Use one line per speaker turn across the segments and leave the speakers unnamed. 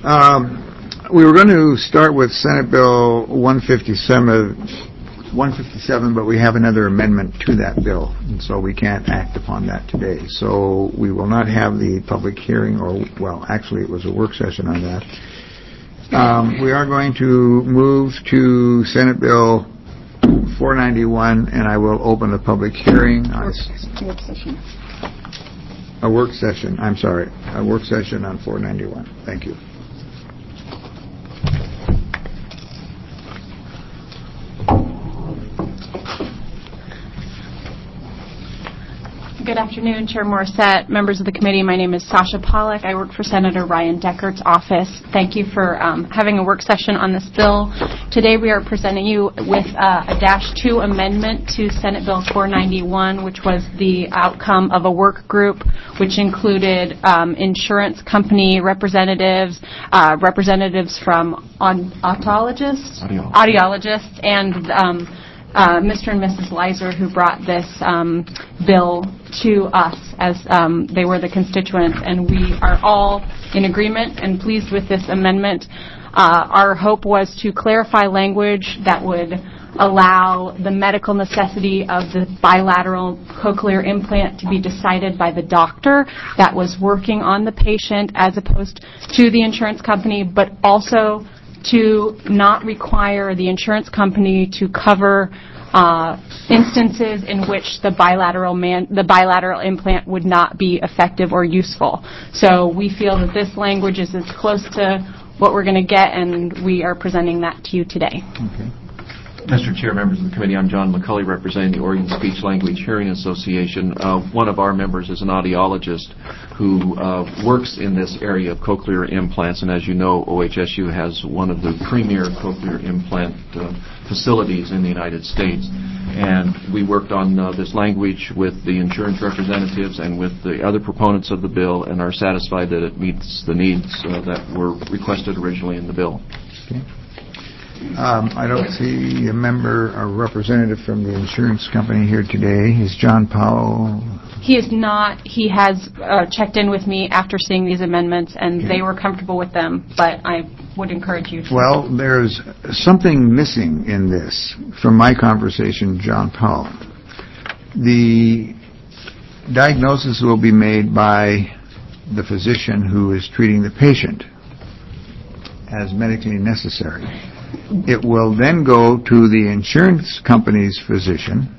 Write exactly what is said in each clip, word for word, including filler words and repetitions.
Um, we were going to start with Senate Bill one fifty-seven, but we have another amendment to that bill, and so we can't act upon that today. So we will not have the public hearing, or, well, actually it was a work session on that. Um, we are going to move to Senate Bill four ninety-one, and I will open a public hearing on
work session.
a work session. I'm sorry, a work session on four ninety-one. Thank you.
Good afternoon, Chair Morissette, members of the committee. My name is Sasha Pollack. I work for Senator Ryan Deckert's office. Thank you for um, having a work session on this bill. Today we are presenting you with uh, a dash two amendment to Senate Bill four ninety-one, which was the outcome of a work group which included um, insurance company representatives, uh, representatives from on- audiologists,
Audiologists.
audiologists, and um, Uh, Mister and Missus Leiser, who brought this um, bill to us as um, they were the constituents, and we are all in agreement and pleased with this amendment. Uh, our hope was to clarify language that would allow the medical necessity of the bilateral cochlear implant to be decided by the doctor that was working on the patient as opposed to the insurance company, but also to not require the insurance company to cover uh, instances in which the bilateral man, the bilateral implant would not be effective or useful. So we feel that this language is as close to what we're going to get, and we are presenting that to you today.
Okay.
Mister Chair, members of the committee, I'm John McCulley, representing the Oregon Speech Language Hearing Association. Uh, one of our members is an audiologist who uh, works in this area of cochlear implants, and as you know, O H S U has one of the premier cochlear implant uh, facilities in the United States. And we worked on uh, this language with the insurance representatives and with the other proponents of the bill, and are satisfied that it meets the needs uh, that were requested originally in the bill.
Okay. Um, I don't see a member or representative from the insurance company here today. Is John Powell?
He is not. He has uh, checked in with me after seeing these amendments, and
Okay.
they were comfortable with them, but I would encourage you to.
Well, there's something missing in this from my conversation with John Powell. The diagnosis will be made by the physician who is treating the patient as medically necessary. It will then go to the insurance company's physician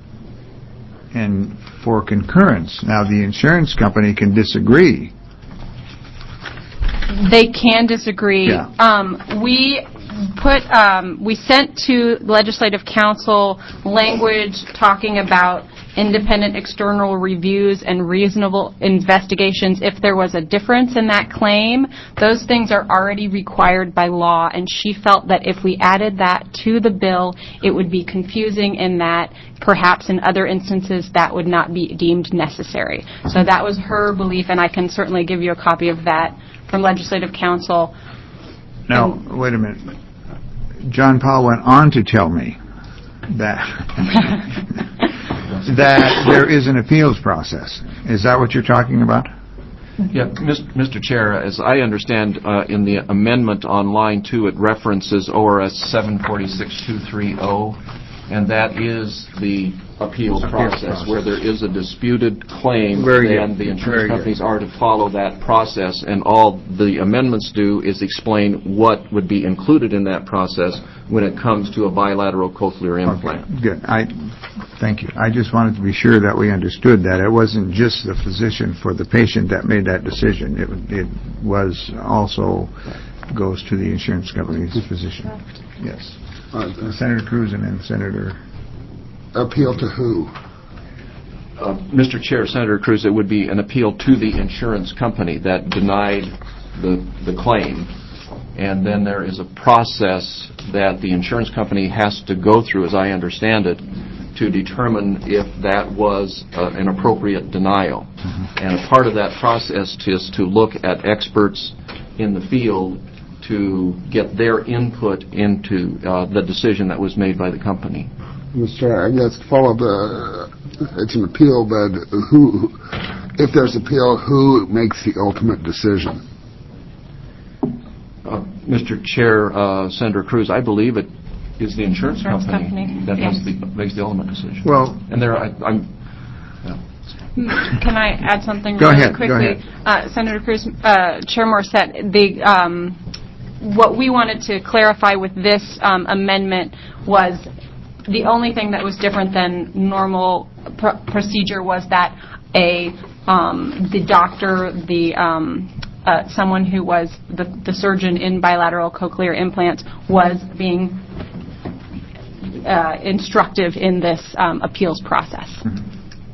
and for concurrence. Now, the insurance company can disagree.
They can disagree.
Yeah.
Um, we put, um, we sent to Legislative Council language talking about independent external reviews and reasonable investigations if there was a difference in that claim. Those things are already required by law, and she felt that if we added that to the bill, it would be confusing in that perhaps in other instances that would not be deemed necessary. So that was her belief, and I can certainly give you a copy of that from Legislative Council.
Now,
And
wait a minute. John Powell went on to tell me that that there is an appeals process. Is that what you're talking about?
Yeah, Mister Chair, as I understand, uh, in the amendment on line two, it references O R S seven forty-six two thirty, and that is the appeals
Appeals
process,
process.
where there is a disputed claim,
Very
and
good.
the insurance
Very good.
companies are to follow that process, and all the amendments do is explain what would be included in that process when it comes to a bilateral cochlear implant.
Okay, good. I thank you. I just wanted to be sure that we understood that it wasn't just the physician for the patient that made that decision. It it was also goes to the insurance company's physician. Yes.
Uh,
Senator Cruz and then Senator.
appeal to who?
Uh, Mister Chair, Senator Cruz, it would be an appeal to the insurance company that denied the the claim. And then there is a process that the insurance company has to go through, as I understand it, to determine if that was uh, an appropriate denial. Mm-hmm. And a part of that process is to look at experts in the field to get their input into uh, the decision that was made by the company.
Mister Chair, I guess to follow the, it's an appeal, but who, if there's appeal, who makes the ultimate decision?
Uh, Mister Chair, uh, Senator Cruz, I believe it is the insurance,
Insurance
company,
company,
that
yes.
has the, makes the ultimate decision.
Well,
and there, I, I'm. Yeah.
Can I add something
Go
really
ahead, go
quickly?
ahead.
Uh, Senator Cruz, uh, Chair Morissette, the, um, what we wanted to clarify with this um, amendment was the only thing that was different than normal pr- procedure was that a um, the doctor, the um, uh, someone who was the, the surgeon in bilateral cochlear implants was being uh, instructive in this um, appeals process.
Mm-hmm.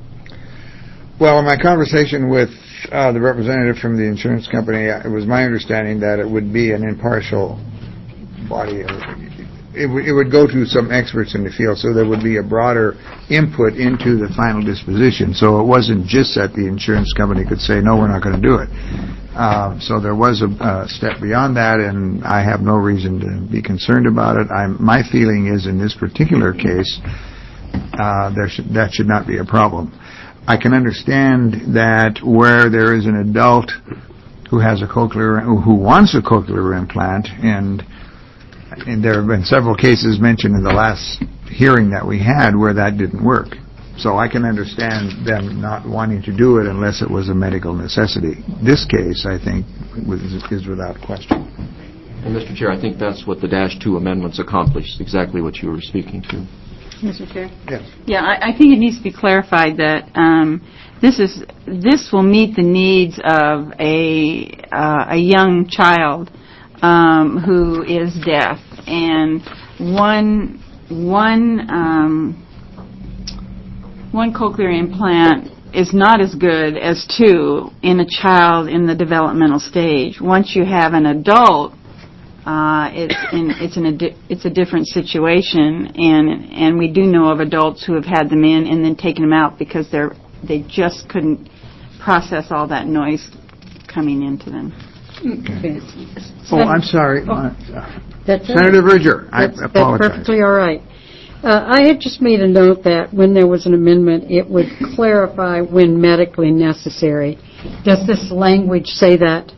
Well, in my conversation with uh, the representative from the insurance company, it was my understanding that it would be an impartial body. It, w- it would go to some experts in the field, so there would be a broader input into the final disposition. So it wasn't just that the insurance company could say, no, we're not going to do it. Uh, so there was a, a step beyond that, and I have no reason to be concerned about it. I'm, my feeling is, in this particular case, uh, there should, that should not be a problem. I can understand that where there is an adult who has a cochlear, who wants a cochlear implant, and, and there have been several cases mentioned in the last hearing that we had where that didn't work. So I can understand them not wanting to do it unless it was a medical necessity. This case, I think, is without question.
And Mister Chair, I think that's what the Dash two amendments accomplished, exactly what you were speaking to.
Mister Chair?
Yes.
Yeah, I, I think it needs to be clarified that um, this is this will meet the needs of a uh, a young child um, who is deaf, and one one um, one cochlear implant is not as good as two in a child in the developmental stage. Once you have an adult, Uh, it's in, it's in a di- it's a different situation, and and we do know of adults who have had them in and then taken them out because they're they just couldn't process all that noise coming into them.
Okay.
Oh, I'm sorry. Uh,
That's
Senator Verger, I
That's, that's
apologize.
perfectly all right. Uh, I had just made a note that when there was an amendment, it would clarify when medically necessary. Does this language say that?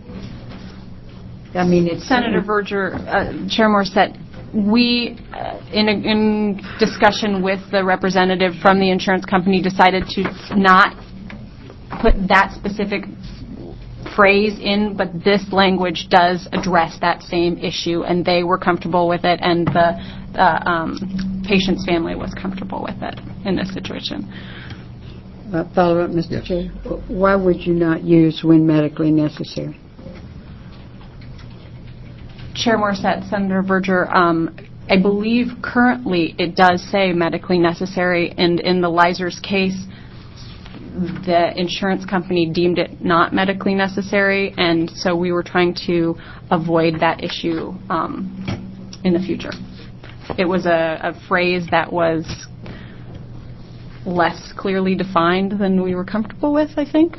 I mean, it's
Senator Verger, uh, Chair Morissette, we, uh, in, a, in discussion with the representative from the insurance company, decided to not put that specific phrase in, but this language does address that same issue, and they were comfortable with it, and the uh, um, patient's family was comfortable with it in this situation.
Uh, follow up, Mister
Yes.
Chair. Why would you not use when medically necessary?
Chair Morissette, Senator Verger, um, I believe currently it does say medically necessary, and in the Leizer's case, the insurance company deemed it not medically necessary, and so we were trying to avoid that issue um, in the future. It was a, a phrase that was less clearly defined than we were comfortable with, I think.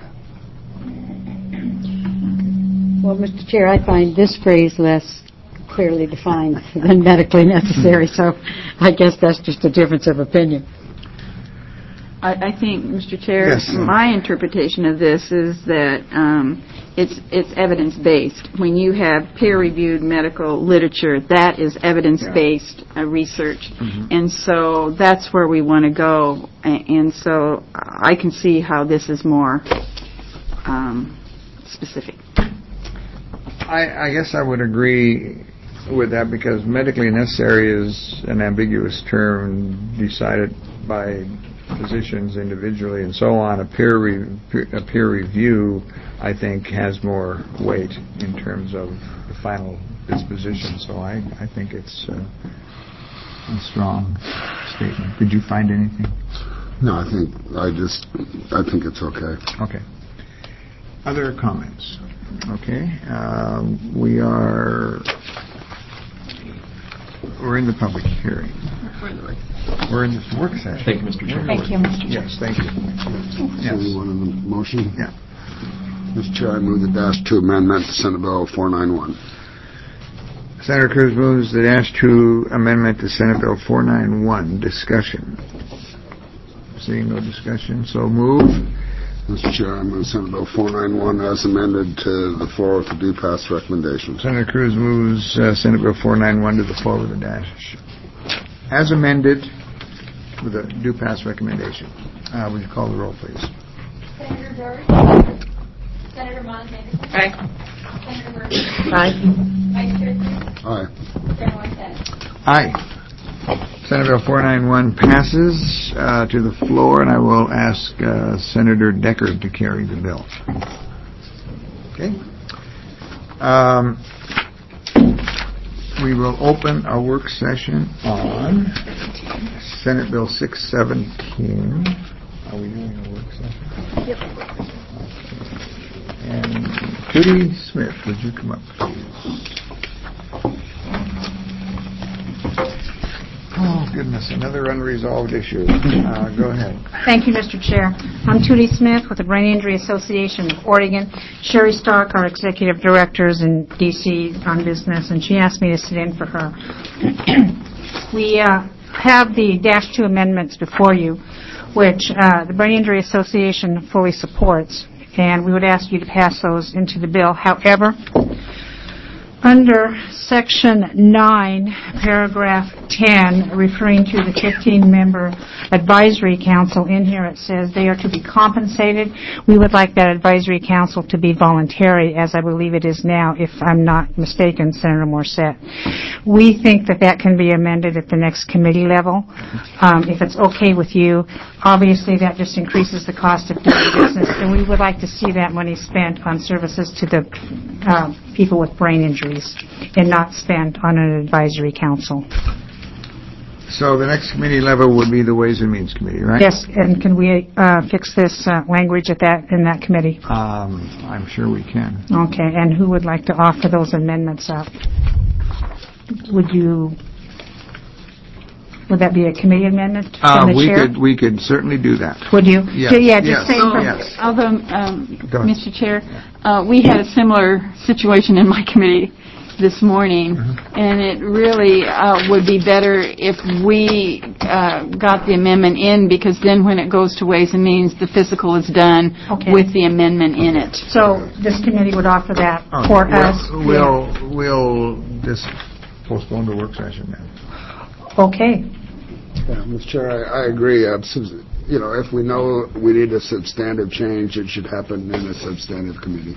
Well, Mister Chair, I find this phrase less clearly defined than medically necessary, so I guess that's just a difference of opinion.
I, I think, Mister Chair,
Yes.
my interpretation of this is that um, it's it's evidence-based. When you have peer-reviewed medical literature, that is evidence-based uh, research,
Mm-hmm.
and so that's where we want to go. And, and so I can see how this is more um, specific.
I, I guess I would agree with that because medically necessary is an ambiguous term decided by physicians individually and so on. A peer, re- a peer review, I think, has more weight in terms of the final disposition. So I, I think it's uh, a strong statement. Did you find anything?
No, I think, I just, I think it's okay.
Okay. Other comments? Okay. Um, we are, we're in the public hearing. We're in this work session.
Thank you, Mister Chair.
Thank you, Mister Chair.
Yes, thank you.
So you
Yes.
want a motion?
Yeah.
Mister Chair, I move the Dash two amendment to Senate Bill four ninety-one.
Senator Cruz moves the Dash two amendment to Senate Bill four ninety-one. Discussion. Seeing no discussion, so move.
Mister Chair, I move Senate Bill four ninety-one as amended to the floor with the due pass recommendation.
Senator Cruz moves uh, Senate Bill four ninety-one to the floor with a dash. As amended with a due pass recommendation. Uh, would you call the roll, please?
Senator Dorr? Senator Montague?
Aye.
Senator Burke?
Aye.
Vice Chair Cruz?
Aye.
Chair Morissette?
Aye. Senate Bill four ninety-one passes uh, to the floor, and I will ask uh, Senator Decker to carry the bill. Okay. Um, we will open our work session on Senate Bill six seventeen. Are we doing a work session?
Yep.
Okay. And Judy Smith, would you come up, please? Oh, goodness, another unresolved issue. Uh, go ahead.
Thank you, Mister Chair. I'm Tootie Smith with the Brain Injury Association of Oregon. Sherry Stark, our executive director, is in D C on business, and she asked me to sit in for her. We uh, have the Dash two amendments before you, which uh, the Brain Injury Association fully supports, and we would ask you to pass those into the bill. However, under Section nine, Paragraph ten, referring to the fifteen-member advisory council, in here it says they are to be compensated. We would like that advisory council to be voluntary, as I believe it is now, if I'm not mistaken, Senator Morissette. We think that that can be amended at the next committee level. Um, if it's okay with you, obviously that just increases the cost of doing business, and we would like to see that money spent on services to the uh, people with brain injuries and not spent on an advisory council.
So the next committee level would be the Ways and Means Committee, right?
Yes, and can we uh, fix this uh, language at that in that committee?
Um, I'm sure we can.
Okay, and who would like to offer those amendments up? Would you, would that be a committee amendment
Uh,
from the
we
chair?
could we could certainly do that.
Would you?
Yes.
Yeah, just
Yes.
saying from-
Yes.
Although, um,
Go ahead.
Mister Chair, uh, we had a similar situation in my committee this morning,
Mm-hmm.
and it really uh, would be better if we uh, got the amendment in, because then when it goes to Ways and Means, the physical is done
Okay.
with the amendment in it.
So this committee would offer that
Oh,
for
we'll,
us?
We'll we'll just postpone the work session then.
Okay.
Yeah, Mister Chair, I, I agree. Uh, subs- you know, if we know we need a substantive change, it should happen in a substantive committee.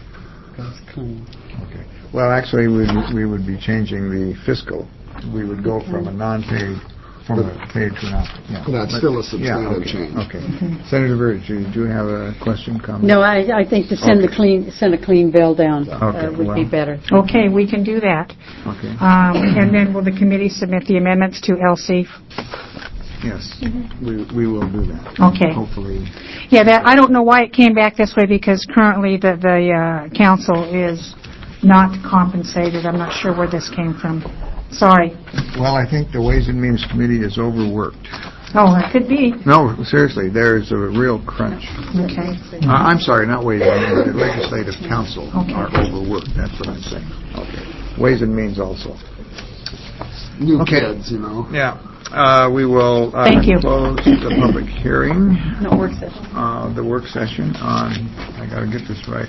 Okay. Well, actually, we we would be changing the fiscal. We would go from a non-paid from a paid to not. Yeah.
That's
But-
still a
yeah,
substantive
okay,
change.
Okay. Senator Burge, do you have a question, comment?
No, I, I think to send the
Okay.
clean, send a clean bill down uh,
Okay,
would be
well-
better.
Okay, we can do that.
Okay.
Um, and then will the committee submit the amendments to L C?
Yes, we we will do that.
Okay.
Hopefully.
Yeah, that, I don't know why it came back this way, because currently the, the uh, council is not compensated. I'm not sure where this came from. Sorry.
Well, I think the Ways and Means Committee is overworked.
Oh, it could be.
No, seriously, there's a real crunch.
Okay.
Uh, I'm sorry, not Ways and Means. The Legislative Council
Okay.
are overworked. That's what I'm saying. Okay. Ways and Means also.
New
Okay.
kids, you know.
Yeah. Uh, we will uh,
Thank you.
close the public hearing,
No work session.
uh, the work session on, I got to get this right.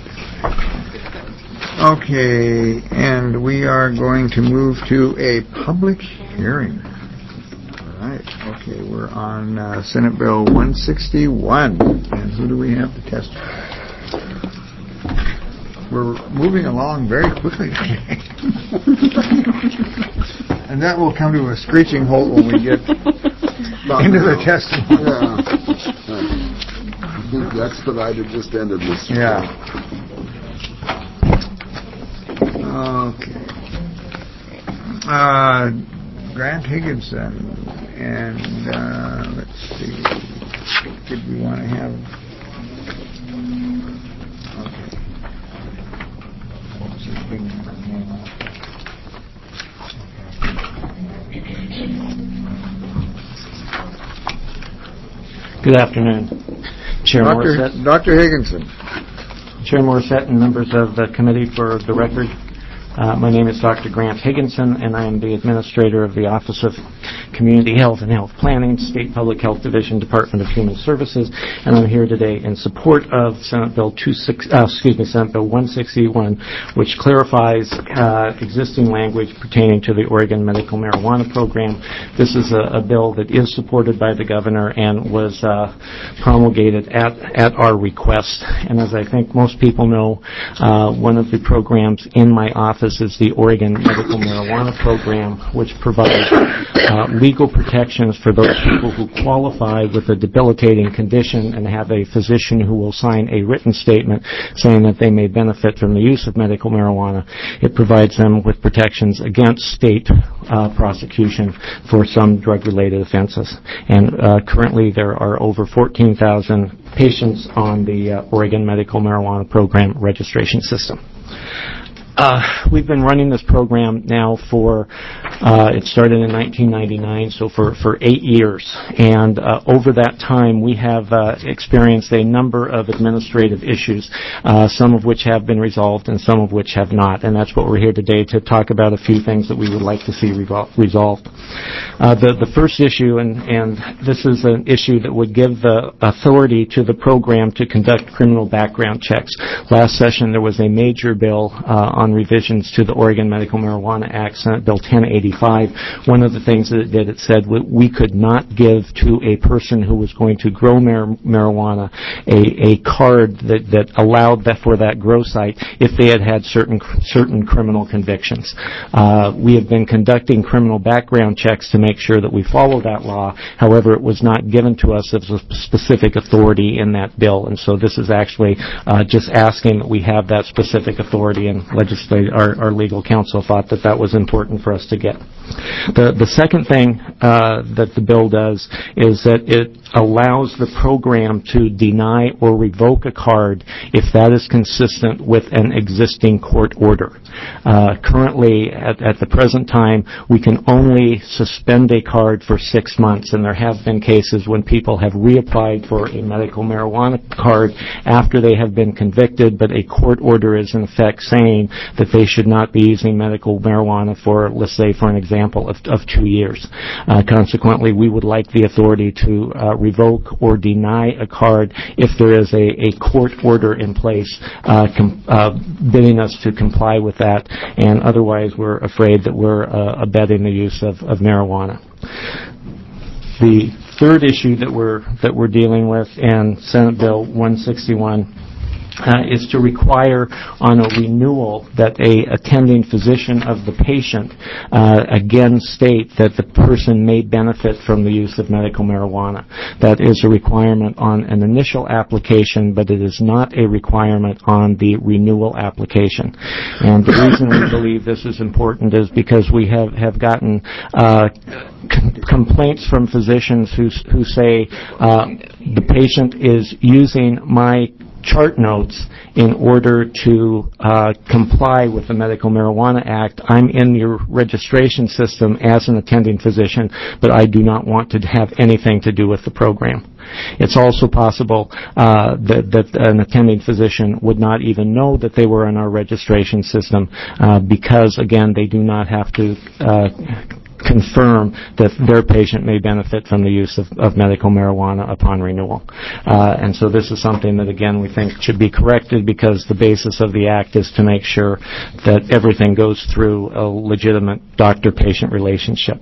Okay, and we are going to move to a public hearing. All right, okay, we're on uh, Senate Bill one sixty-one. And who do we have to testify? We're moving along very quickly today. And that will come to a screeching halt when we get into the testimony.
Yeah. I think the expedited just ended this.
Yeah. Okay. Uh, Grant Higginson, and uh, let's see, did we want to have? Okay. What was his big name?
Good afternoon, Chair
Doctor
Morissette,
Doctor Higginson.
Chair Morissette, and members of the committee. For the record, uh, my name is Doctor Grant Higginson, and I am the administrator of the Office of Community Health and Health Planning, State Public Health Division, Department of Human Services, and I'm here today in support of Senate Bill two six, uh, excuse me, Senate Bill one sixty-one, which clarifies uh, existing language pertaining to the Oregon Medical Marijuana Program. This is a, a bill that is supported by the governor and was uh, promulgated at, at our request. And as I think most people know, uh, one of the programs in my office is the Oregon Medical Marijuana Program, which provides uh, legal protections for those people who qualify with a debilitating condition and have a physician who will sign a written statement saying that they may benefit from the use of medical marijuana. It provides them with protections against state uh, prosecution for some drug-related offenses. And uh, currently there are over fourteen thousand patients on the uh, Oregon Medical Marijuana Program registration system. Uh, we've been running this program now for, uh, it started in nineteen ninety-nine, so for, for eight years. And uh, over that time, we have uh, experienced a number of administrative issues, uh, some of which have been resolved and some of which have not. And that's what we're here today to talk about, a few things that we would like to see revol- resolved. Uh, the, the first issue, and, and this is an issue that would give the authority to the program to conduct criminal background checks. Last session, there was a major bill uh, on revisions to the Oregon Medical Marijuana Act, Senate Bill ten eighty-five. One of the things that it did, it said we could not give to a person who was going to grow mar- marijuana a, a card that, that allowed that for that grow site if they had had certain certain criminal convictions. Uh, we have been conducting criminal background checks to make sure that we follow that law. However, it was not given to us as a specific authority in that bill, and so this is actually uh, just asking that we have that specific authority, and legislation. Our, our legal counsel thought that that was important for us to get. The, the second thing uh, that the bill does is that it allows the program to deny or revoke a card if that is consistent with an existing court order. Uh, currently, at, at the present time, we can only suspend a card for six months, and there have been cases when people have reapplied for a medical marijuana card after they have been convicted, but a court order is in effect saying that they should not be using medical marijuana for, let's say, for an example, of, of two years. Uh, consequently, we would like the authority to uh, revoke or deny a card if there is a, a court order in place uh, com- uh, bidding us to comply with that, and otherwise we're afraid that we're uh, abetting the use of, of marijuana. The third issue that we're that we're dealing with in Senate Bill one sixty-one Uh, is to require on a renewal that a attending physician of the patient uh, again state that the person may benefit from the use of medical marijuana. That is a requirement on an initial application, but it is not a requirement on the renewal application. And the reason we believe this is important is because we have, have gotten uh, c- complaints from physicians who, who say uh, the patient is using my chart notes in order to uh, comply with the Medical Marijuana Act. I'm in your registration system as an attending physician, but I do not want to have anything to do with the program. It's also possible uh, that, that an attending physician would not even know that they were in our registration system uh, because, again, they do not have to uh, confirm that their patient may benefit from the use of, of medical marijuana upon renewal. Uh, and so this is something that, again, we think should be corrected because the basis of the Act is to make sure that everything goes through a legitimate doctor-patient relationship.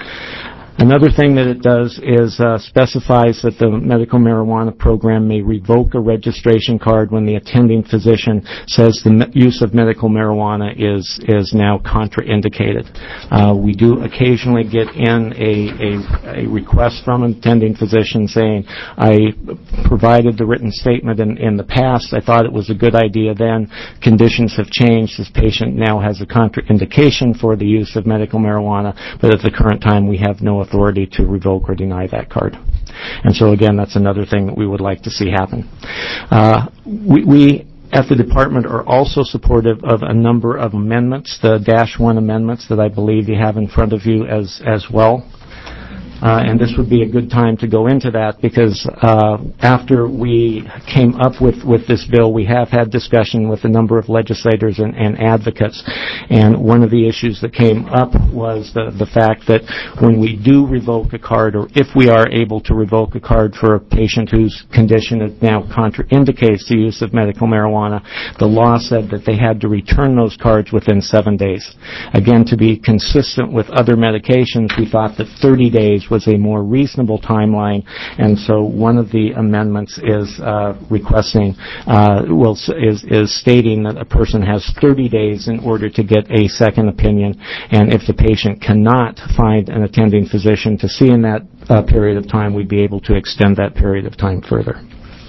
Another thing that it does is uh, specifies that the medical marijuana program may revoke a registration card when the attending physician says the me- use of medical marijuana is is now contraindicated. Uh, we do occasionally get in a, a, a request from an attending physician saying, I provided the written statement in, in the past. I thought it was a good idea then. Conditions have changed. This patient now has a contraindication for the use of medical marijuana, but at the current time we have no authority to revoke or deny that card. And so, again, that's another thing that we would like to see happen. Uh, we, we at the department are also supportive of a number of amendments, the dash one amendments that I believe you have in front of you as, as well. Uh, and this would be a good time to go into that because uh, after we came up with, with this bill, we have had discussion with a number of legislators and, and advocates. And one of the issues that came up was the, the fact that when we do revoke a card, or if we are able to revoke a card for a patient whose condition is now contraindicates the use of medical marijuana, the law said that they had to return those cards within seven days. Again, to be consistent with other medications, we thought that thirty days was a more reasonable timeline, and so one of the amendments is uh, requesting, uh, will is, is stating that a person has thirty days in order to get a second opinion, and if the patient cannot find an attending physician to see in that uh, period of time, we'd be able to extend that period of time further.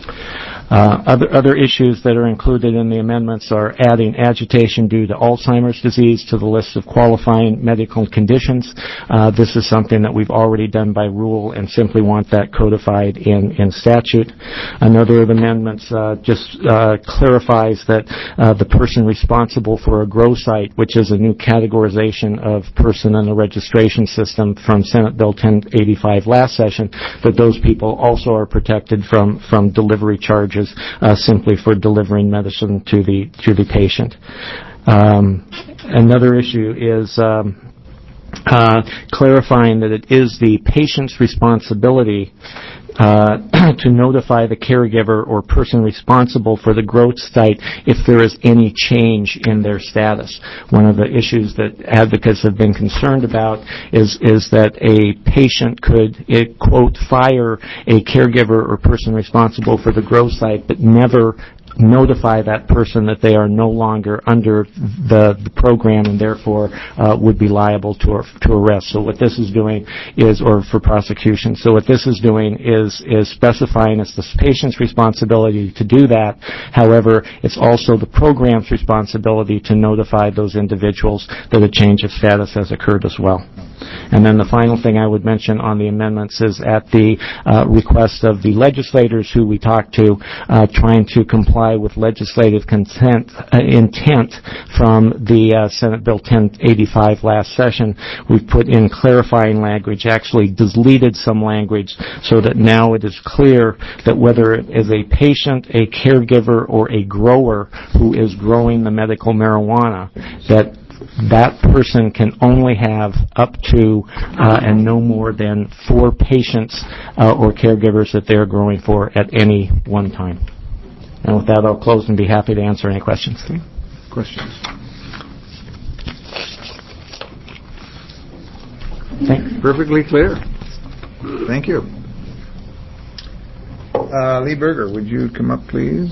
Uh, other, other issues that are included in the amendments are adding agitation due to Alzheimer's disease to the list of qualifying medical conditions. Uh, this is something that we've already done by rule and simply want that codified in, in statute. Another of the amendments uh, just uh, clarifies that uh, the person responsible for a grow site, which is a new categorization of person in the registration system from Senate Bill ten eighty-five last session, that those people also are protected from, from delivery charges Uh, simply for delivering medicine to the to the patient. Um, another issue is um, uh, clarifying that it is the patient's responsibility uh, to notify the caregiver or person responsible for the growth site if there is any change in their status. One of the issues that advocates have been concerned about is is that a patient could, it, quote, fire a caregiver or person responsible for the growth site, but never notify that person that they are no longer under the, the program and therefore uh, would be liable to to arrest. So what this is doing is, or for prosecution. So what this is doing is is specifying it's the patient's responsibility to do that. However, it's also the program's responsibility to notify those individuals that a change of status has occurred as well. And then the final thing I would mention on the amendments is at the uh, request of the legislators who we talked to, uh, trying to comply with legislative consent, uh, intent from the uh, Senate Bill ten eighty-five last session. We've put in clarifying language, actually deleted some language so that now it is clear that whether it is a patient, a caregiver, or a grower who is growing the medical marijuana, that that person can only have up to uh, and no more than four patients uh, or caregivers that they're growing for at any one time. And with that, I'll close and be happy to answer any questions.
Questions?
Thank
Perfectly clear. Thank you. Uh, Lee Berger, would you come up, please?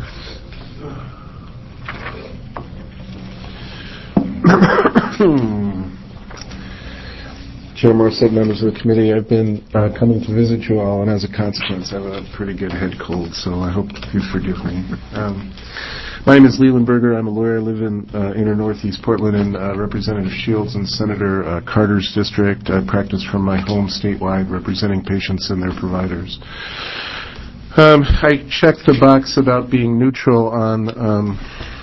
Chair Morissette, members of the committee, I've been uh, coming to visit you all, and as a consequence, I have a pretty good head cold, so I hope you forgive me. Um, my name is Leland Berger. I'm a lawyer. I live in uh, inner northeast Portland in uh, Representative Shields and Senator uh, Carter's district. I practice from my home statewide, representing patients and their providers. Um, I checked the box about being neutral on Um,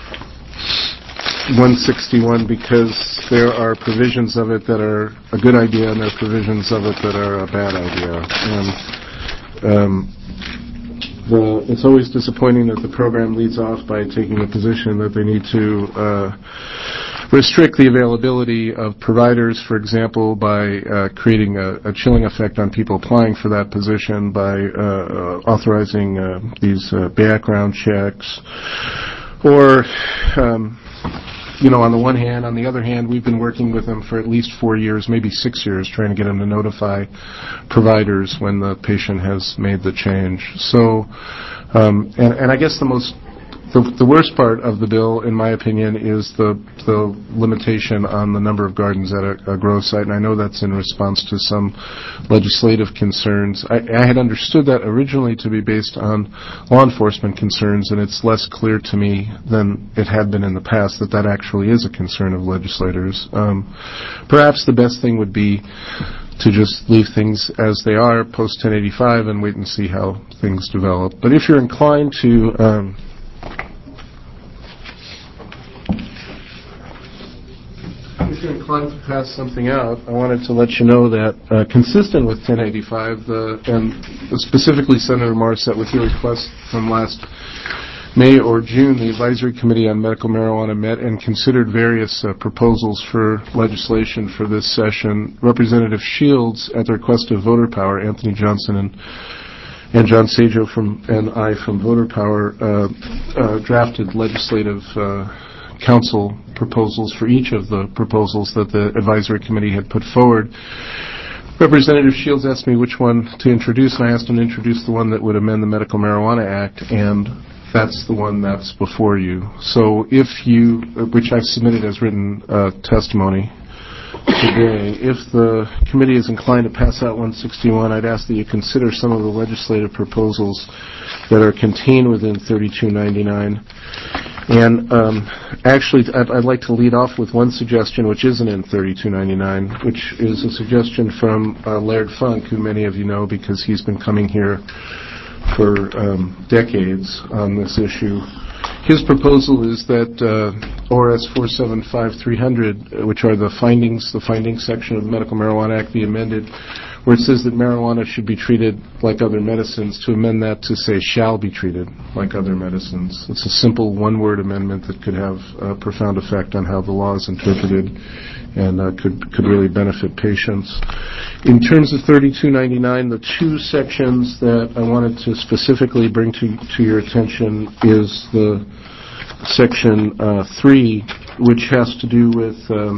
one sixty-one because there are provisions of it that are a good idea and there are provisions of it that are a bad idea. And um, the, it's always disappointing that the program leads off by taking the position that they need to uh, restrict the availability of providers, for example, by uh, creating a, a chilling effect on people applying for that position, by uh, uh, authorizing uh, these uh, background checks, or um, you know, on the one hand. On the other hand, we've been working with them for at least four years, maybe six years, trying to get them to notify providers when the patient has made the change. So, um, and, and I guess the most The, the worst part of the bill, in my opinion, is the the limitation on the number of gardens at a, a grow site, and I know that's in response to some legislative concerns. I, I had understood that originally to be based on law enforcement concerns, and it's less clear to me than it had been in the past that that actually is a concern of legislators. Um, perhaps the best thing would be to just leave things as they are post ten eighty-five and wait and see how things develop. But if you're inclined to um, if you're inclined to pass something out, I wanted to let you know that, uh, consistent with ten eighty-five, the, and specifically Senator Morissette with your request from last May or June, the Advisory Committee on Medical Marijuana met and considered various uh, proposals for legislation for this session. Representative Shields, at the request of Voter Power, Anthony Johnson and and John Sajo from and I from Voter Power uh, uh, drafted legislative uh, council proposals for each of the proposals that the Advisory Committee had put forward. Representative Shields asked me which one to introduce, and I asked him to introduce the one that would amend the Medical Marijuana Act, and that's the one that's before you. So if you, which I've submitted as written uh, testimony today, if the committee is inclined to pass out one sixty-one, I'd ask that you consider some of the legislative proposals that are contained within thirty-two ninety-nine. And um, actually, I'd, I'd like to lead off with one suggestion which isn't in thirty-two ninety-nine, which is a suggestion from uh, Laird Funk, who many of you know because he's been coming here for um, decades on this issue. His proposal is that uh, O R S four seven five dash three hundred, which are the findings, the findings section of the Medical Marijuana Act, be amended, where it says that marijuana should be treated like other medicines, to amend that to say shall be treated like other medicines. It's a simple one-word amendment that could have a profound effect on how the law is interpreted and uh, could could really benefit patients. In terms of thirty-two ninety-nine, the two sections that I wanted to specifically bring to to your attention is the section uh, three, which has to do with um,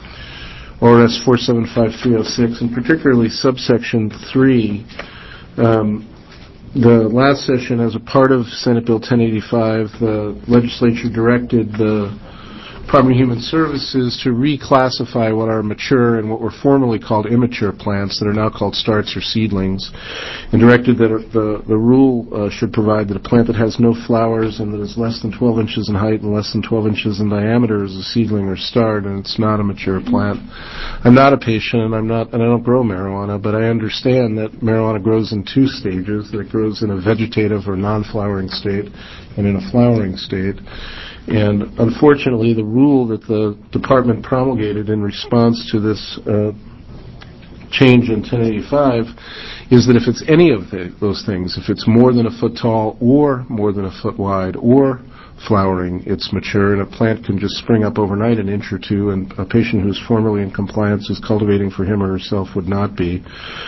O R S four seven five dash three oh six, and particularly subsection three. Um, the last session, as a part of Senate Bill ten eighty-five, the legislature directed the Department of Human Services to reclassify what are mature and what were formerly called immature plants that are now called starts or seedlings, and directed that the, the rule uh, should provide that a plant that has no flowers and that is less than twelve inches in height and less than twelve inches in diameter is a seedling or start, and it's not a mature plant. I'm not a patient, and I'm not, and I don't grow marijuana, but I understand that marijuana grows in two stages, that it grows in a vegetative or non-flowering state and in a flowering state. And unfortunately, the rule that the department promulgated in response to this uh, change in ten eighty-five is that if it's any of the, those things, if it's more than a foot tall or more than a foot wide or flowering, it's mature, and a plant can just spring up overnight an inch or two, and a patient who's formerly in compliance is cultivating for him or herself would not be.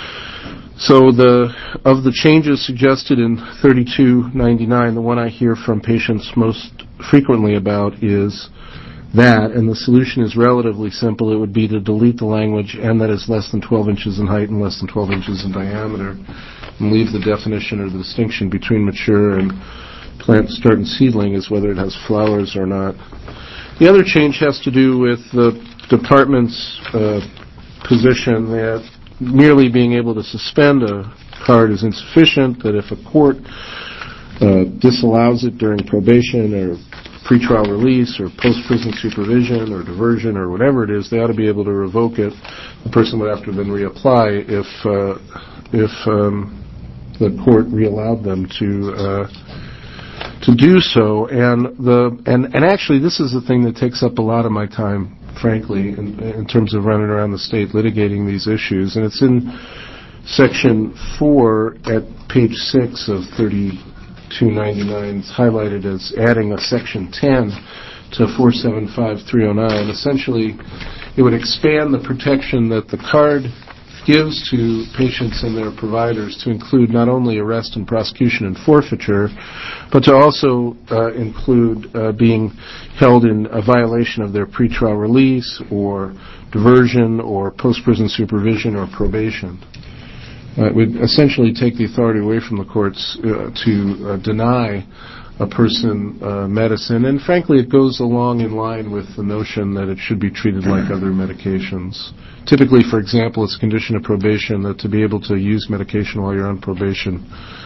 So the of the changes suggested in thirty-two ninety-nine, the one I hear from patients most frequently about is that, and the solution is relatively simple. It would be to delete the language "and that is less than twelve inches in height and less than twelve inches in diameter," and leave the definition or the distinction between mature and plant start and seedling as whether it has flowers or not. The other change has to do with the department's uh, position that merely being able to suspend a card is insufficient, that if a court uh, disallows it during probation or pretrial release or post-prison supervision or diversion or whatever it is, they ought to be able to revoke it. The person would have to then reapply if uh, if um, the court reallowed them to uh, to do so. And the and, and actually, this is the thing that takes up a lot of my time, frankly, in, in terms of running around the state litigating these issues. And it's in section four at page six of thirty-two ninety-nine. It's highlighted as adding a section ten to four seven five dash three oh nine. Essentially, it would expand the protection that the card gives to patients and their providers to include not only arrest and prosecution and forfeiture, but to also uh, include uh, being held in a violation of their pretrial release or diversion or post-prison supervision or probation. Uh, it would essentially take the authority away from the courts uh, to uh, deny a person uh, medicine, and frankly it goes along in line with the notion that it should be treated like other medications. Typically, for example, it's a condition of probation that to be able to use medication while you're on probation,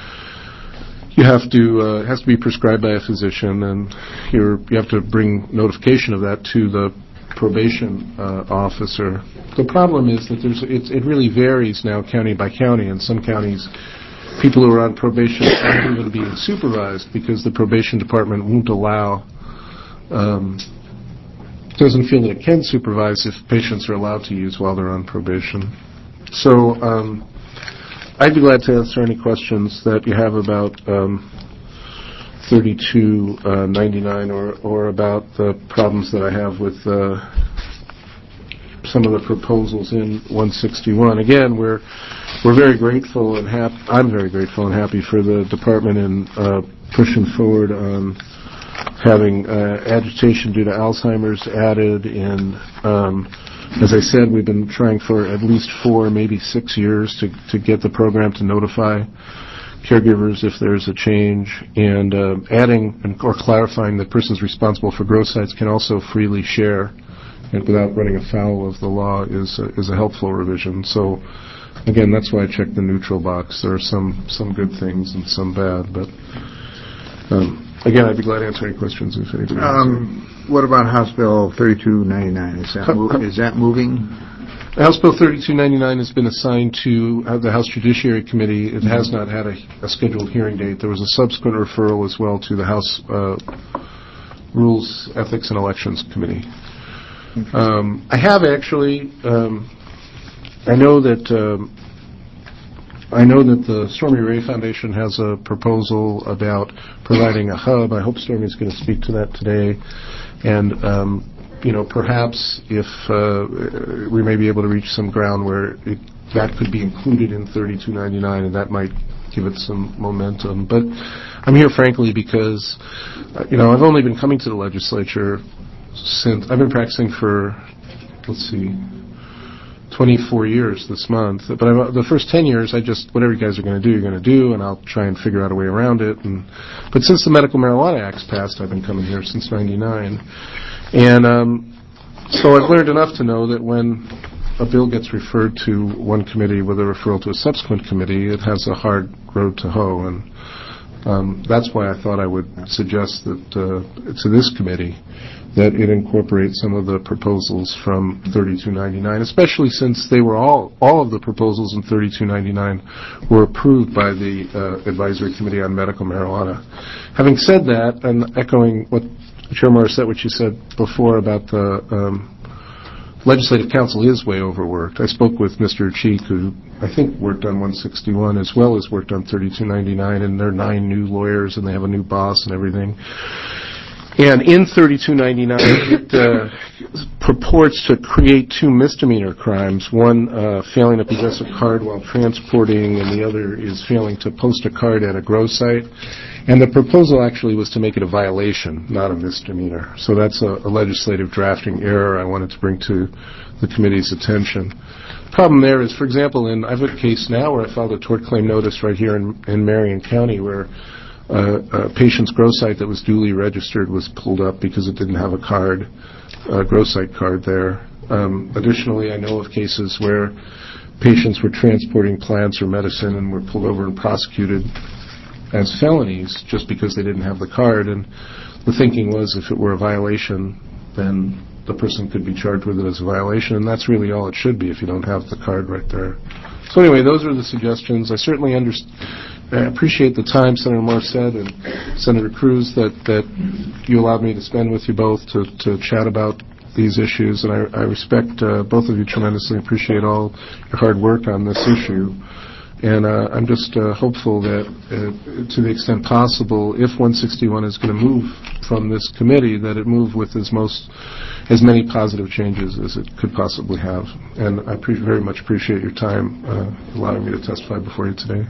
you have to, uh, it has to be prescribed by a physician, and you're, you have to bring notification of that to the probation uh, officer. The problem is that there's, it, it really varies now county by county. In some counties, people who are on probation aren't even being supervised because the probation department won't allow um, doesn't feel that it can supervise if patients are allowed to use while they're on probation. So um, I'd be glad to answer any questions that you have about um, thirty-two ninety-nine or, or about the problems that I have with uh, some of the proposals in one sixty-one. Again, we're we're very grateful and happy. I'm very grateful and happy for the department in uh, pushing forward on having uh, agitation due to Alzheimer's added. And um, as I said, we've been trying for at least four, maybe six years to to get the program to notify caregivers if there's a change, and uh, adding or clarifying that persons responsible for growth sites can also freely share and without running afoul of the law is a, is a helpful revision. So again, that's why I checked the neutral box. There are some some good things and some bad, but um, again, I'd be glad to answer any questions if anybody has
Um, what about House Bill thirty-two ninety-nine? Is that mo- is that moving?
House Bill thirty-two ninety-nine has been assigned to uh, the House Judiciary Committee. It has not had a, a scheduled hearing date. There was a subsequent referral as well to the House uh, Rules, Ethics, and Elections Committee. Um, I have actually. Um, I know that. Um, I know that the Stormy Ray Foundation has a proposal about providing a hub. I hope Stormy's going to speak to that today, and. Um, You know, perhaps if uh, we may be able to reach some ground where it, that could be included in thirty-two ninety-nine, and that might give it some momentum. But I'm here, frankly, because, uh, you know, I've only been coming to the legislature since I've been practicing for, let's see, twenty-four years this month. But I've, the first ten years, I just, whatever you guys are going to do, you're going to do, and I'll try and figure out a way around it. And but since the Medical Marijuana Act's passed, I've been coming here since ninety-nine. And um, so I've learned enough to know that when a bill gets referred to one committee with a referral to a subsequent committee, it has a hard road to hoe. And um, that's why I thought I would suggest that uh, to this committee that it incorporate some of the proposals from thirty-two ninety-nine, especially since they were all, all of the proposals in thirty-two ninety-nine were approved by the uh, Advisory Committee on Medical Marijuana. Having said that, and echoing what Chair Morissette, what you said before about the um, Legislative Council is way overworked. I spoke with Mister Cheek, who I think worked on one sixty-one as well as worked on thirty-two ninety-nine, and there are nine new lawyers, and they have a new boss and everything. And in thirty-two ninety-nine, it uh, purports to create two misdemeanor crimes, one uh, failing to possess a card while transporting, and the other is failing to post a card at a grow site. And the proposal actually was to make it a violation, not a misdemeanor. So that's a, a legislative drafting error I wanted to bring to the committee's attention. The problem there is, for example, in I have a case now where I filed a tort claim notice right here in, in Marion County where uh, a patient's grow site that was duly registered was pulled up because it didn't have a card, a grow site card there. Um, additionally, I know of cases where patients were transporting plants or medicine and were pulled over and prosecuted as felonies just because they didn't have the card. And the thinking was if it were a violation, then the person could be charged with it as a violation, and that's really all it should be if you don't have the card right there. So anyway, those are the suggestions. I certainly underst- I appreciate the time, Senator Morissette and Senator Cruz, that, that you allowed me to spend with you both to, to chat about these issues, and I, I respect uh, both of you tremendously, appreciate all your hard work on this issue. And uh, I'm just uh, hopeful that, uh, to the extent possible, if one sixty-one is going to move from this committee, that it move with as most, as many positive changes as it could possibly have. And I pre- very much appreciate your time uh, allowing me to testify before you today.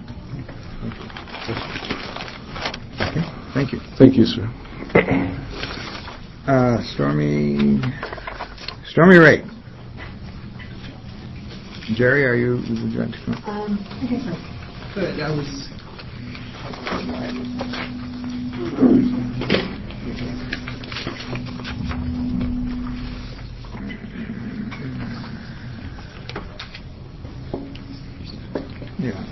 Okay. Thank you.
Thank you, sir.
Uh, Stormy, Stormy Ray. Jerry, are you, would you like to come?
Um, I guess I could. I was...
Yeah.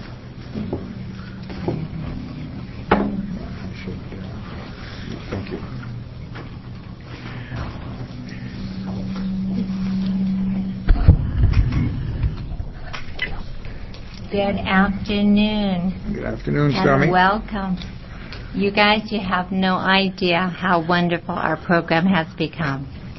Thank you.
Good afternoon.
Good afternoon, Stormy.
And welcome. You guys, you have no idea how wonderful our program has become.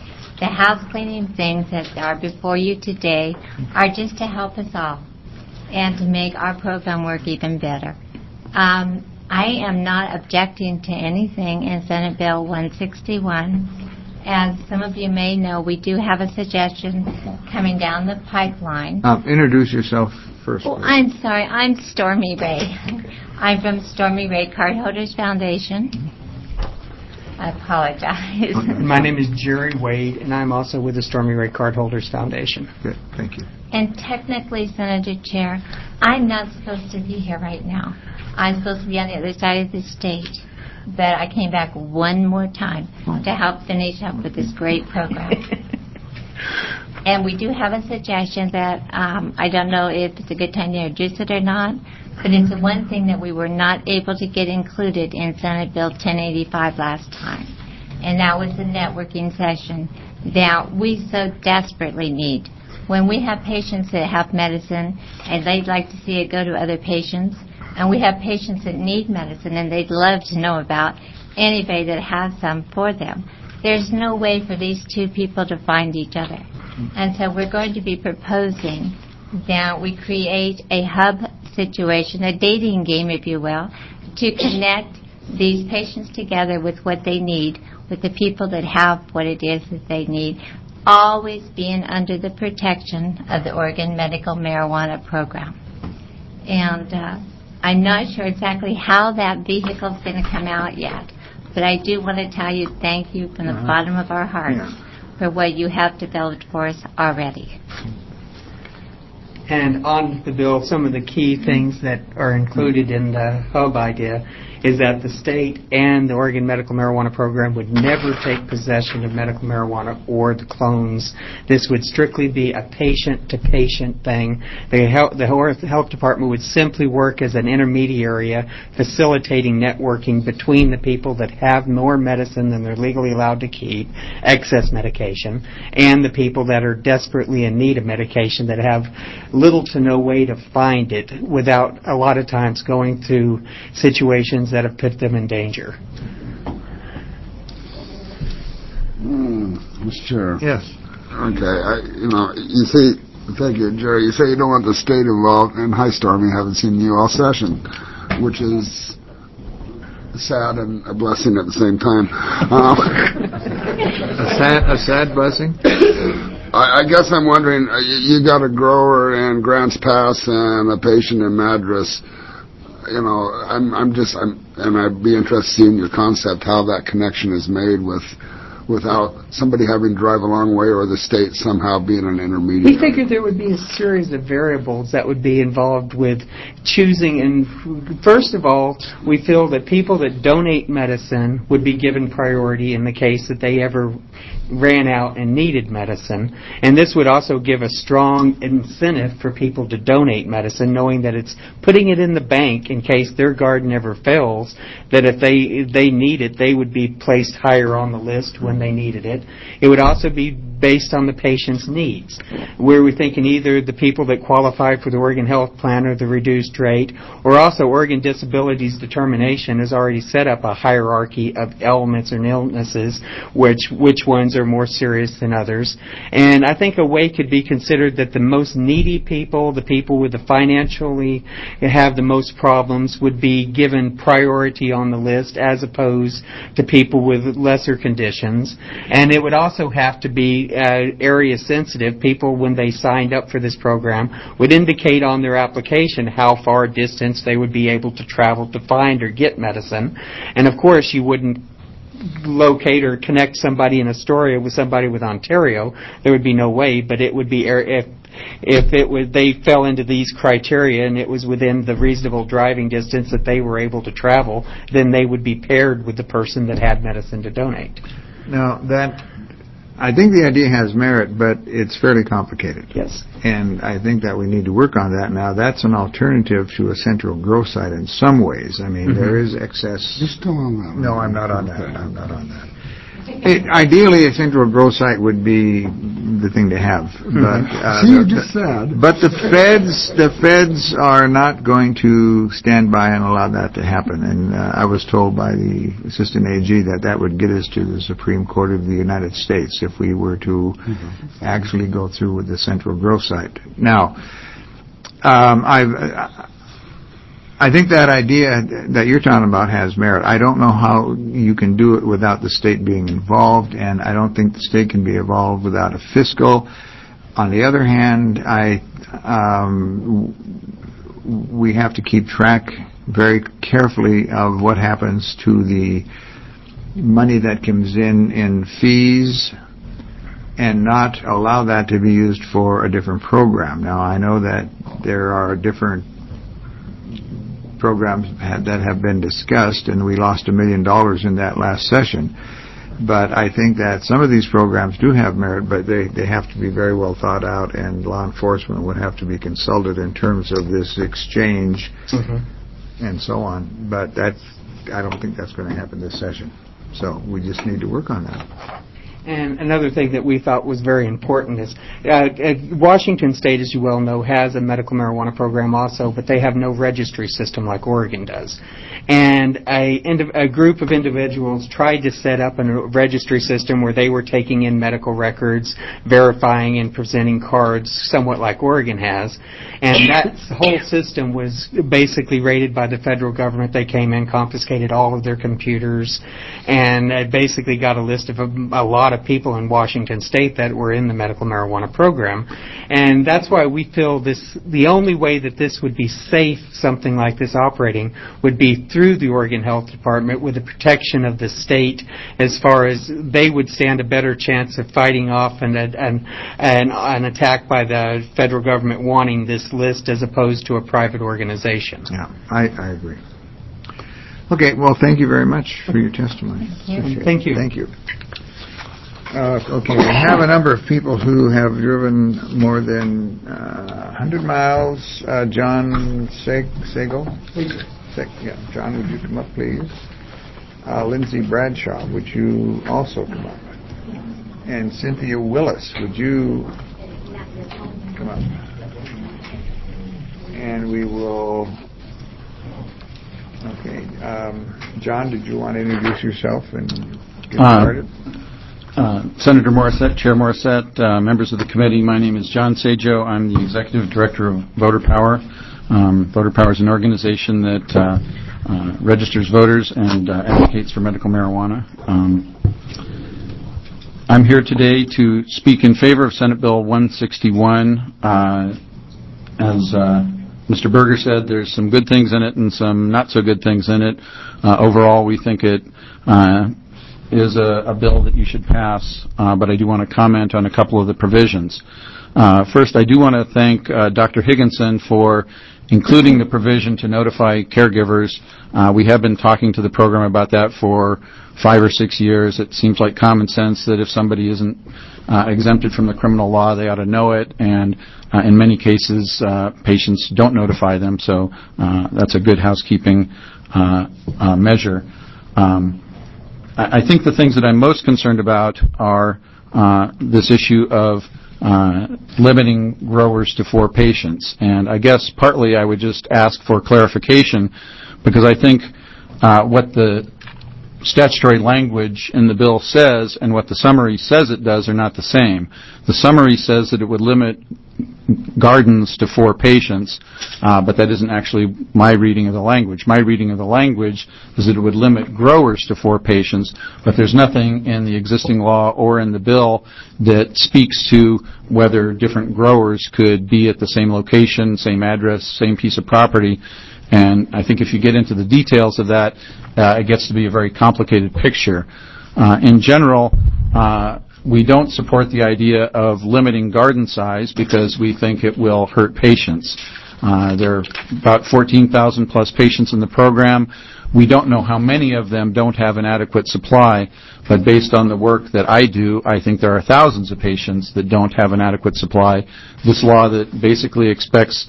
The house cleaning things that are before you today are just to help us all and to make our program work even better. Um, I am not objecting to anything in Senate Bill one sixty-one. As some of you may know, we do have a suggestion coming down the pipeline.
Um, introduce yourself first.
Oh,
please.
I'm sorry. I'm Stormy Ray. I'm from Stormy Ray Cardholders Foundation. I apologize.
My name is Jerry Wade, and I'm also with the Stormy Ray Cardholders Foundation.
Good, thank you.
And technically, Senator Chair, I'm not supposed to be here right now. I'm supposed to be on the other side of the stage. But I came back one more time to help finish up with this great program. And we do have a suggestion that um, I don't know if it's a good time to introduce it or not, but it's the one thing that we were not able to get included in Senate Bill ten eighty-five last time. And that was the networking session that we so desperately need. When we have patients that have medicine and they'd like to see it go to other patients, and we have patients that need medicine and they'd love to know about anybody that has some for them, there's no way for these two people to find each other. And so we're going to be proposing that we create a hub situation, a dating game, if you will, to connect these patients together with what they need, with the people that have what it is that they need, always being under the protection of the Oregon Medical Marijuana Program. And uh, I'm not sure exactly how that vehicle is going to come out yet, but I do want to tell you thank you from the uh-huh. bottom of our hearts yeah. for what you have developed for us already.
And on the bill, some of the key things that are included in the hub idea is that the state and the Oregon Medical Marijuana Program would never take possession of medical marijuana or the clones. This would strictly be a patient-to-patient thing. The health, the health department would simply work as an intermediary, facilitating networking between the people that have more medicine than they're legally allowed to keep, excess medication, and the people that are desperately in need of medication that have little to no way to find it without a lot of times going through situations that have put them in danger.
Mm, Mister Chair.
Yes.
Okay. I, you know, you say, thank you, Jerry. You say you don't want the state involved, and hi, Stormy, haven't seen you all session, which is sad and a blessing at the same time. Um,
a sad, a sad blessing.
I, I guess I'm wondering, uh, you, you got a grower in Grants Pass and a patient in Madras. You know, I'm, I'm just, I'm, and I'd be interested in your concept how that connection is made with, without somebody having to drive a long way or the state somehow being an intermediary.
We figured there would be a series of variables that would be involved with choosing. And first of all, we feel that people that donate medicine would be given priority in the case that they ever ran out and needed medicine. And this would also give a strong incentive for people to donate medicine, knowing that it's putting it in the bank in case their garden ever fails, that if they if they need it, they would be placed higher on the list when they needed it. It would also be based on the patient's needs, where we're thinking either the people that qualify for the Oregon Health Plan or the reduced rate, or also Oregon Disabilities Determination has already set up a hierarchy of ailments and illnesses, which which ones are more serious than others. And I think a way could be considered that the most needy people, the people with the financially have the most problems, would be given priority on the list as opposed to people with lesser conditions. And it would also have to be uh, area sensitive. People, when they signed up for this program, would indicate on their application how far distance they would be able to travel to find or get medicine. And of course, you wouldn't locate or connect somebody in Astoria with somebody with Ontario. There would be no way, but it would be if if it was they fell into these criteria and it was within the reasonable driving distance that they were able to travel, then they would be paired with the person that had medicine to donate.
Now that I think the idea has merit, but it's fairly complicated.
Yes.
And I think that we need to work on that. Now, that's an alternative to a central growth site in some ways. I mean, mm-hmm. there is excess.
You're still on that.
No, I'm not on okay. that. I'm not on that. It, ideally, a central grow site would be the thing to have, but uh,
See, you
the-
just said.
But the feds, the feds are not going to stand by and allow that to happen. And uh, I was told by the assistant A G that that would get us to the Supreme Court of the United States if we were to
Mm-hmm.
actually go through with the central grow site. Now, um, I've. I think that idea that you're talking about has merit. I don't know how you can do it without the state being involved, and I don't think the state can be involved without a fiscal. On the other hand, I um, we have to keep track very carefully of what happens to the money that comes in in fees and not allow that to be used for a different program. Now, I know that there are different programs that have been discussed, and we lost a million dollars in that last session. But I think that some of these programs do have merit, but they, they have to be very well thought out, and law enforcement would have to be consulted in terms of this exchange
Mm-hmm.
and so on. But that's, I don't think that's going to happen this session. So we just need to work on that.
And another thing that we thought was very important is uh, uh, Washington State, as you well know, has a medical marijuana program also, but they have no registry system like Oregon does. And a, indiv- a group of individuals tried to set up a registry system where they were taking in medical records, verifying and presenting cards, somewhat like Oregon has. And that whole system was basically raided by the federal government. They came in, confiscated all of their computers, and uh, basically got a list of a, a lot of people in Washington State that were in the medical marijuana program. And that's why we feel this, the only way that this would be safe, something like this operating, would be through the Oregon Health Department with the protection of the state, as far as they would stand a better chance of fighting off an, an, an, an attack by the federal government wanting this list as opposed to a private organization.
Yeah, I, I agree. Okay, well, thank you very much for your testimony. Appreciate
Thank you.
it. Thank you. Uh, okay, we have a number of people who have driven more than uh, one hundred miles. Uh, John Seg- Sagal? Seg- yeah, John, would you come up, please? Uh, Lindsay Bradshaw, would you also come up? And Cynthia Willis, would you come up? And we will... Okay, um, John, did you want to introduce yourself and get
Uh,
started?
Uh, Senator Morissette, Chair Morissette, uh, members of the committee, my name is John Sajo. I'm the Executive Director of Voter Power. Um, Voter Power is an organization that uh, uh, registers voters and uh, advocates for medical marijuana. Um, I'm here today to speak in favor of Senate Bill one sixty-one. Uh, as uh, Mister Berger said, there's some good things in it and some not so good things in it. Uh, overall, we think it uh, is a, a bill that you should pass, uh, but I do want to comment on a couple of the provisions. Uh, first, I do want to thank uh, Doctor Higginson for including the provision to notify caregivers. Uh, we have been talking to the program about that for five or six years. It seems like common sense that if somebody isn't uh, exempted from the criminal law, they ought to know it, and uh, in many cases, uh, patients don't notify them, so uh, that's a good housekeeping uh, uh, measure. Um, I think the things that I'm most concerned about are uh, this issue of uh, limiting growers to four patients. And I guess partly I would just ask for clarification, because I think uh, what the statutory language in the bill says and what the summary says it does are not the same. The summary says that it would limit gardens to four patients, uh, but that isn't actually my reading of the language. My reading of the language is that it would limit growers to four patients, but there's nothing in the existing law or in the bill that speaks to whether different growers could be at the same location, same address, same piece of property. And I think if you get into the details of that, uh, it gets to be a very complicated picture. Uh, in general, uh, we don't support the idea of limiting garden size because we think it will hurt patients. Uh, there are about fourteen thousand plus patients in the program. We don't know how many of them don't have an adequate supply, but based on the work that I do, I think there are thousands of patients that don't have an adequate supply. This law that basically expects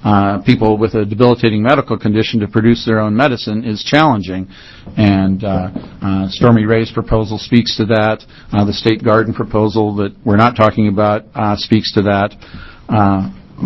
uh, people with a debilitating medical condition to produce their own medicine is challenging. And uh, uh, Stormy Ray's proposal speaks to that. Uh, the State Garden proposal that we're not talking about uh, speaks to that. Uh,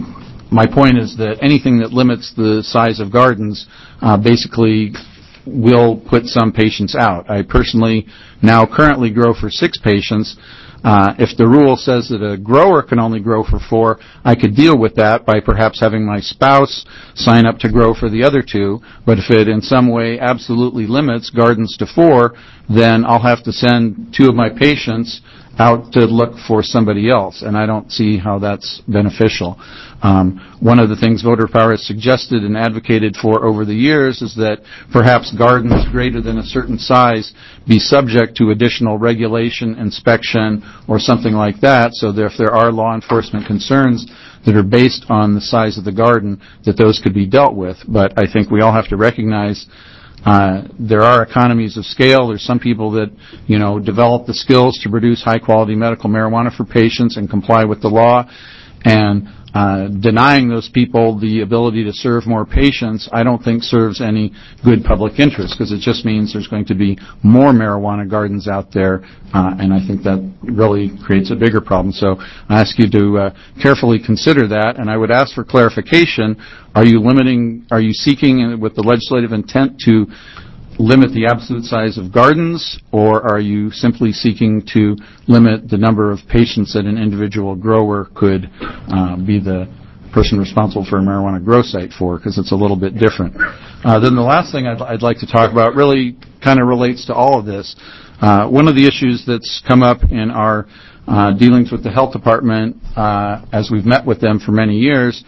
my point is that anything that limits the size of gardens uh, basically will put some patients out. I personally now currently grow for six patients. Uh, if the rule says that a grower can only grow for four, I could deal with that by perhaps having my spouse sign up to grow for the other two. But if it in some way absolutely limits gardens to four, then I'll have to send two of my patients out to look for somebody else, and I don't see how that's beneficial. Um, one of the things Voter Power has suggested and advocated for over the years is that perhaps gardens greater than a certain size be subject to additional regulation, inspection, or something like that, so that if there are law enforcement concerns that are based on the size of the garden, that those could be dealt with. But I think we all have to recognize Uh, there are economies of scale. There's some people that, you know, develop the skills to produce high-quality medical marijuana for patients and comply with the law. And uh, denying those people the ability to serve more patients, I don't think serves any good public interest, because it just means there's going to be more marijuana gardens out there, uh, and I think that really creates a bigger problem. So I ask you to uh, carefully consider that, and I would ask for clarification. Are you limiting, are you seeking with the legislative intent to limit the absolute size of gardens, or are you simply seeking to limit the number of patients that an individual grower could uh, be the person responsible for a marijuana grow site for, because it's a little bit different. Uh, then the last thing I'd, I'd like to talk about really kind of relates to all of this. Uh, one of the issues that's come up in our uh, dealings with the health department uh, as we've met with them for many years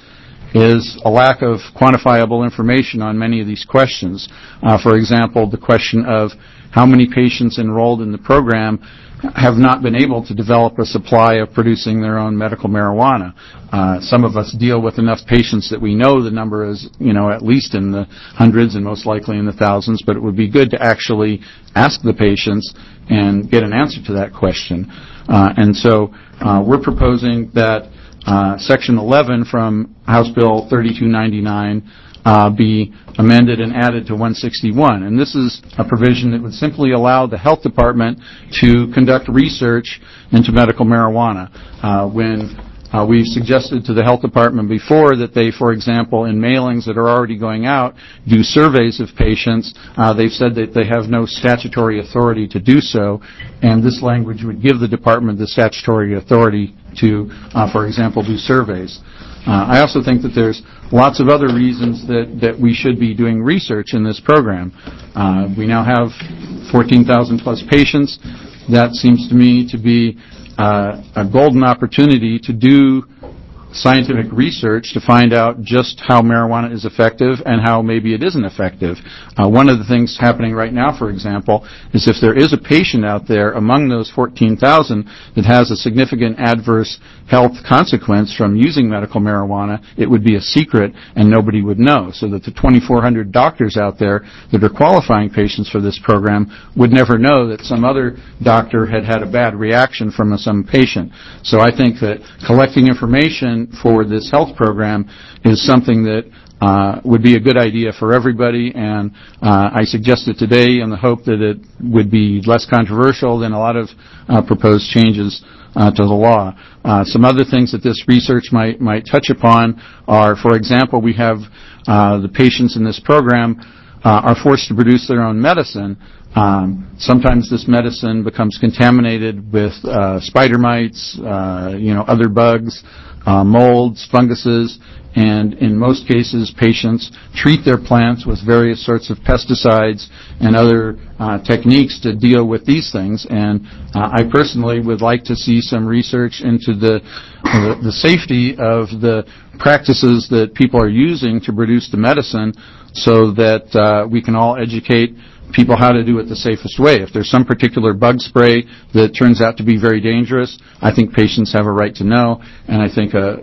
is a lack of quantifiable information on many of these questions. Uh, for example, the question of how many patients enrolled in the program have not been able to develop a supply of producing their own medical marijuana. Uh, some of us deal with enough patients that we know the number is, you know, at least in the hundreds and most likely in the thousands, but it would be good to actually ask the patients and get an answer to that question. Uh, and so uh, we're proposing that Uh, Section eleven from House Bill thirty-two ninety-nine uh, be amended and added to one sixty-one. And this is a provision that would simply allow the health department to conduct research into medical marijuana. Uh, when uh, we've suggested to the health department before that they, for example, in mailings that are already going out, do surveys of patients, uh, they've said that they have no statutory authority to do so, and this language would give the department the statutory authority to, uh, for example, do surveys. Uh, I also think that there's lots of other reasons that, that we should be doing research in this program. Uh, we now have fourteen thousand plus patients. That seems to me to be uh, a golden opportunity to do scientific research to find out just how marijuana is effective and how maybe it isn't effective. Uh, one of the things happening right now, for example, is if there is a patient out there among those fourteen thousand that has a significant adverse health consequence from using medical marijuana, it would be a secret and nobody would know, so that the twenty-four hundred doctors out there that are qualifying patients for this program would never know that some other doctor had had a bad reaction from a, some patient. So I think that collecting information for this health program is something that uh, would be a good idea for everybody, and uh, I suggest it today in the hope that it would be less controversial than a lot of uh, proposed changes uh, to the law. Uh, some other things that this research might might touch upon are, for example, we have uh, the patients in this program uh, are forced to produce their own medicine. Um, sometimes this medicine becomes contaminated with uh, spider mites, uh, you know, other bugs, uh, molds, funguses, and in most cases patients treat their plants with various sorts of pesticides and other uh, techniques to deal with these things. And uh, I personally would like to see some research into the, the the safety of the practices that people are using to produce the medicine, so that uh, we can all educate people how to do it the safest way. If there's some particular bug spray that turns out to be very dangerous, I think patients have a right to know, and I think a,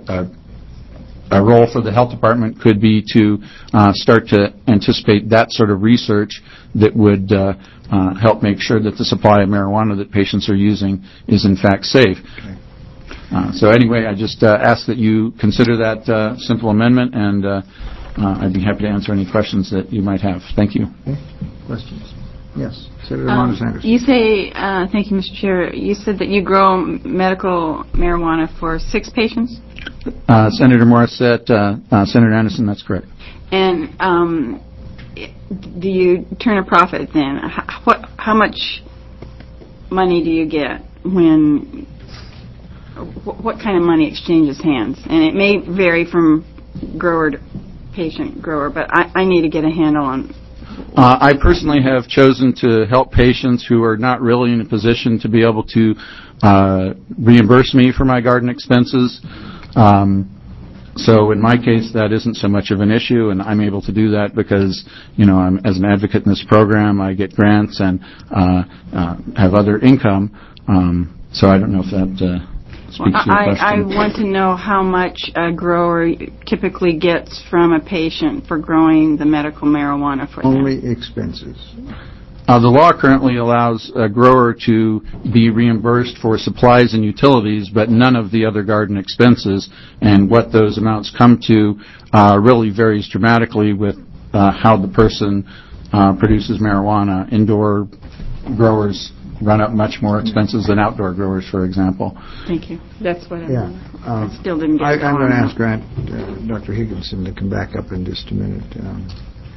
a, a role for the health department could be to uh, start to anticipate that sort of research that would uh, uh, help make sure that the supply of marijuana that patients are using is in fact safe.
Okay.
uh, so anyway, I just uh, ask that you consider that uh, simple amendment, and uh, uh, I'd be happy to answer any questions that you might have. Thank you.
Okay. Questions? Yes, Senator
Um,
Mona Sanderson.
You say, uh, thank you, Mister Chair, you said that you grow medical marijuana for six patients?
Uh, Senator Morissette, uh, uh, Senator Anderson, that's correct.
And um, do you turn a profit then? How, what, how much money do you get when, what, what kind of money exchanges hands? And it may vary from grower to patient grower, but I, I need to get a handle on.
Uh, I personally have chosen to help patients who are not really in a position to be able to uh, reimburse me for my garden expenses. Um, so in my case, that isn't so much of an issue, and I'm able to do that because, you know, I'm, as an advocate in this program, I get grants and uh, uh, have other income. Um, so I don't know if that uh, speaks
Well,
to your
I,
question.
I want to know how much a grower typically gets from a patient for growing the medical marijuana for them.
Only expenses.
Uh, the law currently allows a grower to be reimbursed for supplies and utilities, but none of the other garden expenses. And what those amounts come to uh, really varies dramatically with uh, how the person uh, produces marijuana. Indoor growers run up much more expenses than outdoor growers, for example.
Thank you. That's what I,
Yeah. Um,
I still didn't get
I,
it
I'm
going.
going to ask Grant, uh, Doctor Higginson to come back up in just a minute. Um,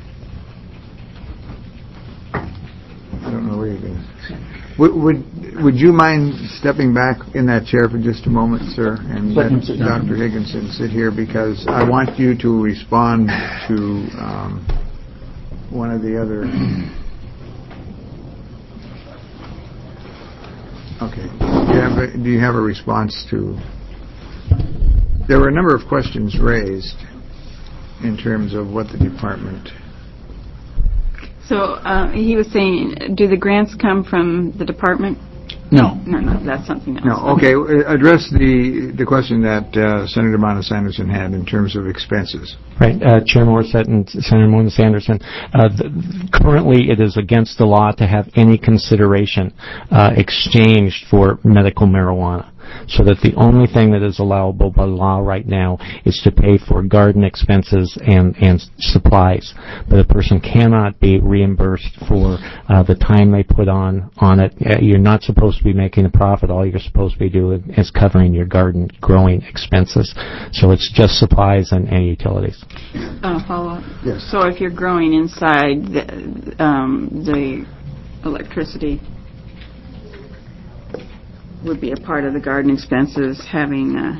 I don't know where you're going to... Would, would, would you mind stepping back in that chair for just a moment, sir, and
Let
let
him sit down.
Doctor Higginson sit here, because I want you to respond to um, one of the other... Okay. Do you, have a, do you have a response to... There were a number of questions raised in terms of what the department...
So uh, he was saying, do the grants come from the department?
No.
No, no, that's something else.
No, okay. uh, Address the the question that uh, Senator Mona Sanderson had in terms of expenses.
Right, uh, Chair Morissette and Senator Mona Sanderson. Uh, th- currently, it is against the law to have any consideration uh, exchanged for medical marijuana. So that the only thing that is allowable by law right now is to pay for garden expenses and, and supplies. But a person cannot be reimbursed for uh, the time they put on, on it. Uh, you're not supposed to be making a profit. All you're supposed to be doing is covering your garden growing expenses. So it's just supplies and, and utilities.
Uh, follow up.
Yes.
So if you're growing inside the, um, the electricity would be a part of the garden expenses, having uh,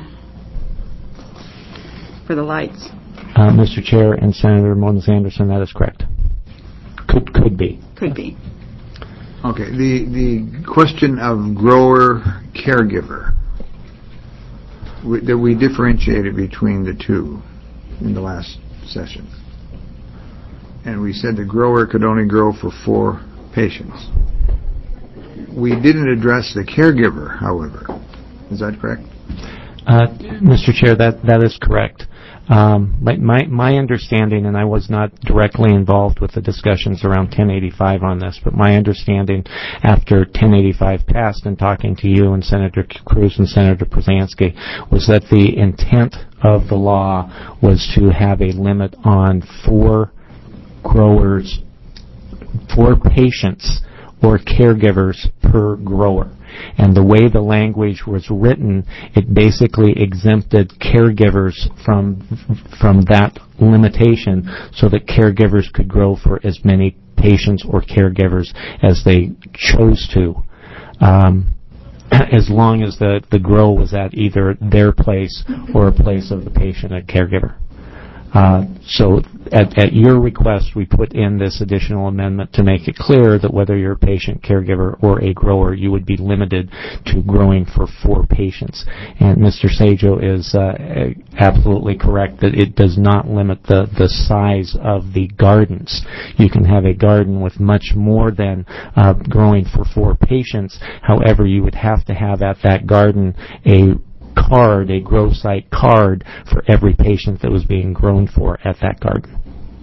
for the lights.
Uh, Mister Chair and Senator Mona Sanderson, that is correct. Could could be.
Could be.
Okay. The the question of grower caregiver, we, that we differentiated between the two in the last session, and we said the grower could only grow for four patients. We didn't address the caregiver, however. Is that correct?
Uh, Mister Chair, that, that is correct. Um, my, my, my understanding, and I was not directly involved with the discussions around ten eighty-five on this, but my understanding after ten eighty-five passed and talking to you and Senator Cruz and Senator Przansky was that the intent of the law was to have a limit on four growers, four patients or caregivers per grower. And the way the language was written, it basically exempted caregivers from from that limitation so that caregivers could grow for as many patients or caregivers as they chose to, um, as long as the, the grow was at either their place or a place of the patient and caregiver. Uh, so at, at your request, we put in this additional amendment to make it clear that whether you're a patient, caregiver, or a grower, you would be limited to growing for four patients. And Mister Sajo is uh, absolutely correct that it does not limit the, the size of the gardens. You can have a garden with much more than uh, growing for four patients. However, you would have to have at that garden a card, a grow site card for every patient that was being grown for at that garden.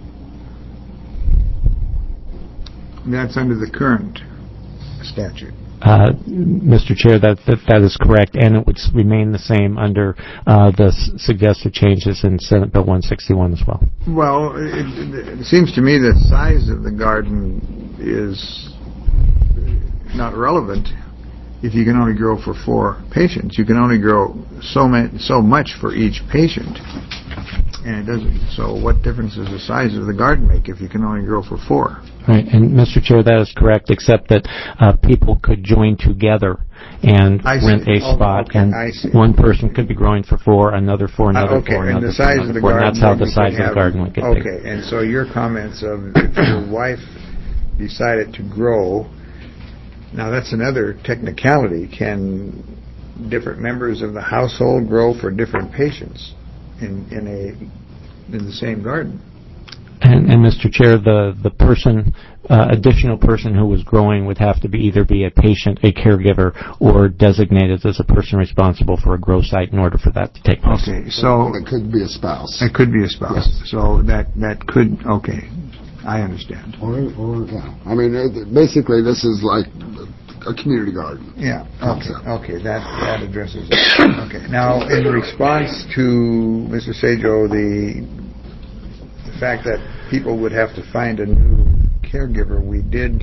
That's under the current statute.
Uh, Mister Chair, that, that that is correct, and it would s- remain the same under uh, the s- suggested changes in Senate Bill one sixty-one as well.
Well, it, it seems to me the size of the garden is not relevant if you can only grow for four patients. You can only grow so ma- so much for each patient, and it doesn't. So, what difference does the size of the garden make if you can only grow for four?
Right, and Mister Chair, that is correct, except that uh, people could join together and
I see.
rent a
Oh,
spot,
okay,
and
I see.
one person could be growing for four, another for another
Uh, okay,
for
and
another
the
for
size
another
of the
for, and
garden.
that's how
then
the
you
size
could
of the
have-
garden would get
Okay,
bigger.
and so your comments of if your wife decided to grow, now that's another technicality. Can different members of the household grow for different patients in in a in the same garden?
And, and Mister Chair, the, the person, uh, additional person who was growing would have to be either be a patient, a caregiver, or designated as a person responsible for a grow site in order for that to take place.
Okay, so
It could be a spouse.
it could be a spouse. So that that could okay, I understand.
Or, or, yeah. I mean, it, basically, this is like a community garden.
Yeah. Okay.
Concept.
Okay. That that addresses it. Okay. Now, in response to Mister Sajo, the the fact that people would have to find a new caregiver, we did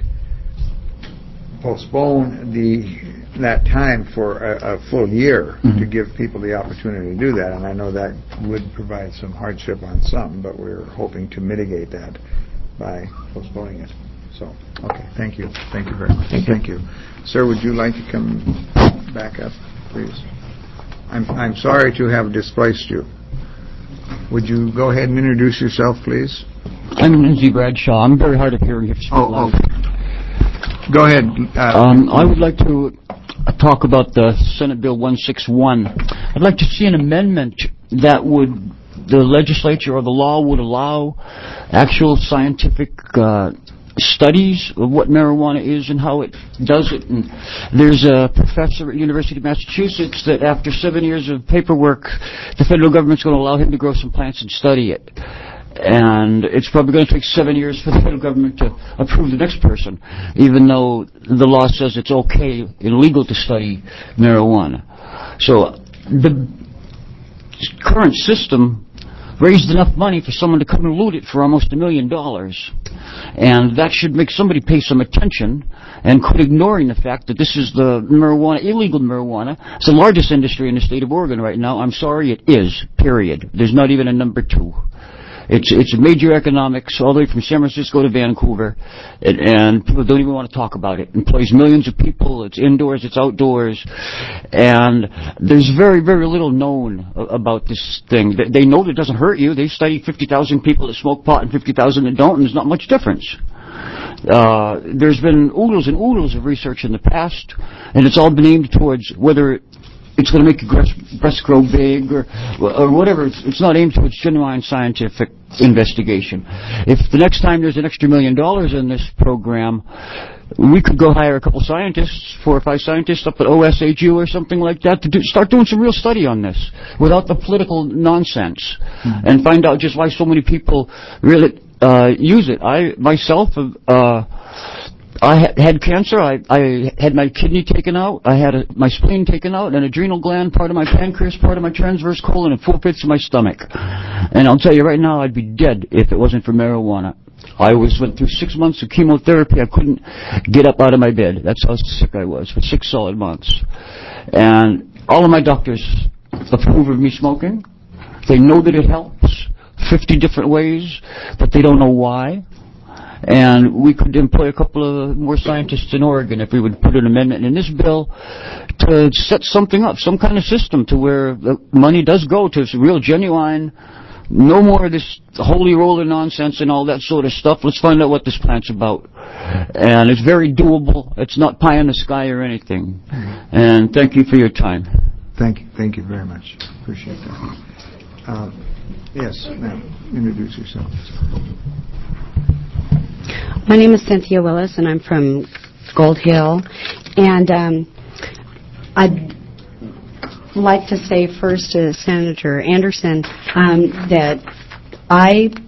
postpone the that time for a, a full year
Mhm.
to give people the opportunity to do that, and I know that would provide some hardship on some, but we're hoping to mitigate that by postponing it. So, okay, thank you. Thank you very much. Thank you. Sir, would you like to come back up, please? I'm I'm sorry to have displaced you. Would you go ahead and introduce yourself, please?
I'm Lindsay Bradshaw. I'm very hard of hearing if you speak
Oh,
loud.
okay. Go ahead. Uh,
Um, I would like to talk about the Senate Bill one sixty-one. I'd like to see an amendment that would, the legislature or the law would allow actual scientific uh, studies of what marijuana is and how it does it. And there's a professor at University of Massachusetts that after seven years of paperwork, the federal government's going to allow him to grow some plants and study it. And it's probably going to take seven years for the federal government to approve the next person, even though the law says it's okay, illegal to study marijuana. So the current system raised enough money for someone to come and loot it for almost a million dollars. And that should make somebody pay some attention and quit ignoring the fact that this is the marijuana, illegal marijuana. It's the largest industry in the state of Oregon right now. I'm sorry, it is, period. There's not even a number two. It's it's a major economics all the way from San Francisco to Vancouver, and, and people don't even want to talk about it. It employs millions of people. It's indoors, it's outdoors, and there's very, very little known about this thing. They know that it doesn't hurt you. They study fifty thousand people that smoke pot and fifty thousand that don't, and there's not much difference. Uh, there's been oodles and oodles of research in the past, and it's all been aimed towards whether it's going to make your breast, breast grow big or, or whatever. It's, it's not aimed towards genuine scientific investigation. If the next time there's an extra million dollars in this program, we could go hire a couple scientists, four or five scientists up at O S H U or something like that, to do, start doing some real study on this without the political nonsense, mm-hmm. and find out just why so many people really uh, use it. I myself have... Uh, I had cancer. I, I had my kidney taken out. I had a, my spleen taken out, an adrenal gland, part of my pancreas, part of my transverse colon, and four-fifths of my stomach. And I'll tell you right now, I'd be dead if it wasn't for marijuana. I was went through six months of chemotherapy. I couldn't get up out of my bed. That's how sick I was for six solid months. And all of my doctors approve of me smoking. They know that it helps fifty different ways, but they don't know why. And we could employ a couple of more scientists in Oregon if we would put an amendment in this bill to set something up, some kind of system to where the money does go to real genuine, no more of this holy roller nonsense and all that sort of stuff. Let's find out what this plant's about. And it's very doable. It's not pie in the sky or anything. And thank you for your time.
Thank you. Thank you very much. Appreciate that. Uh, yes, ma'am. Introduce yourself.
My name is Cynthia Willis, and I'm from Gold Hill. And um, I'd like to say first to Senator Anderson um, that I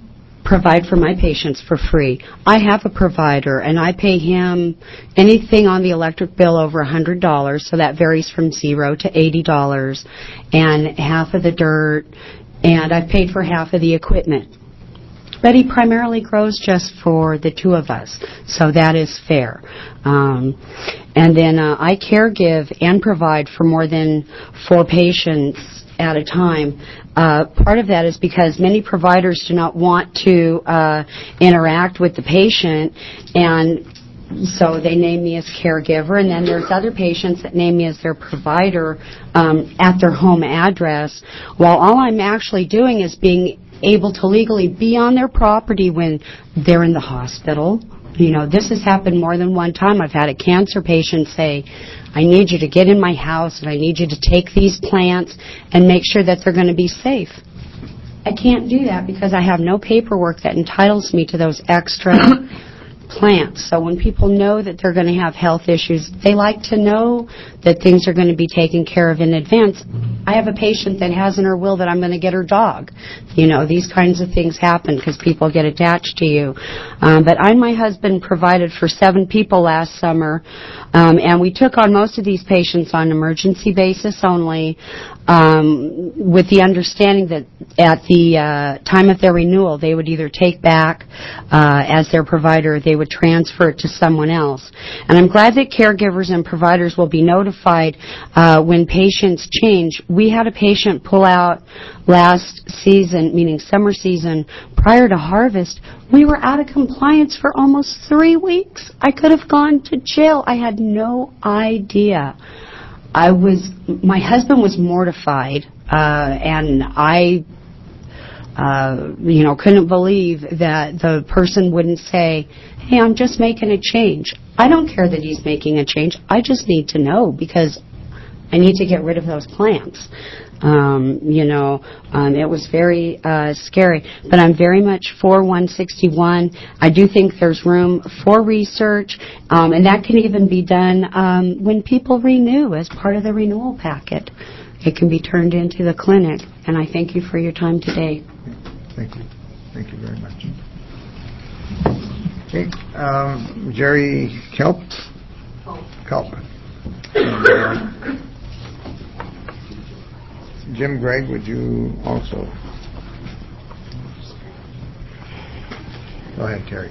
provide for my patients for free. I have a provider, and I pay him anything on the electric bill over one hundred dollars, so that varies from zero to eighty dollars, and half of the dirt, and I've paid for half of the equipment. But he primarily grows just for the two of us, so that is fair. Um, and then uh, I caregive and provide for more than four patients at a time. Uh, part of that is because many providers do not want to uh, interact with the patient, and so they name me as caregiver, and then there's other patients that name me as their provider um, at their home address, while all I'm actually doing is being able to legally be on their property when they're in the hospital. You know, this has happened more than one time. I've had a cancer patient say, I need you to get in my house and I need you to take these plants and make sure that they're going to be safe. I can't do that because I have no paperwork that entitles me to those extra plants. So when people know that they're going to have health issues, they like to know that things are going to be taken care of in advance. I have a patient that has in her will that I'm going to get her dog. You know, these kinds of things happen because people get attached to you. Um, but I and my husband provided for seven people last summer, um, and we took on most of these patients on an emergency basis only, um, with the understanding that at the uh, time of their renewal, they would either take back uh, as their provider, or they would transfer it to someone else. And I'm glad that caregivers and providers will be notified uh, when patients change. We had a patient pull out last season, meaning summer season, prior to harvest. We were out of compliance for almost three weeks. I could have gone to jail. I had no idea. I was, my husband was mortified, uh, and I, uh, you know, couldn't believe that the person wouldn't say, hey, I'm just making a change. I don't care that he's making a change. I just need to know because I need to get rid of those plants. Um, you know, um, it was very uh, scary. But I'm very much for one sixty-one. I do think there's room for research, um, and that can even be done um, when people renew as part of the renewal packet. It can be turned into the clinic. And I thank you for your time today.
Thank you. Thank you very much. Okay, um, Jerry Kelp? Kelp. And, uh, Jim Gregg, would you also? Go ahead, Terry.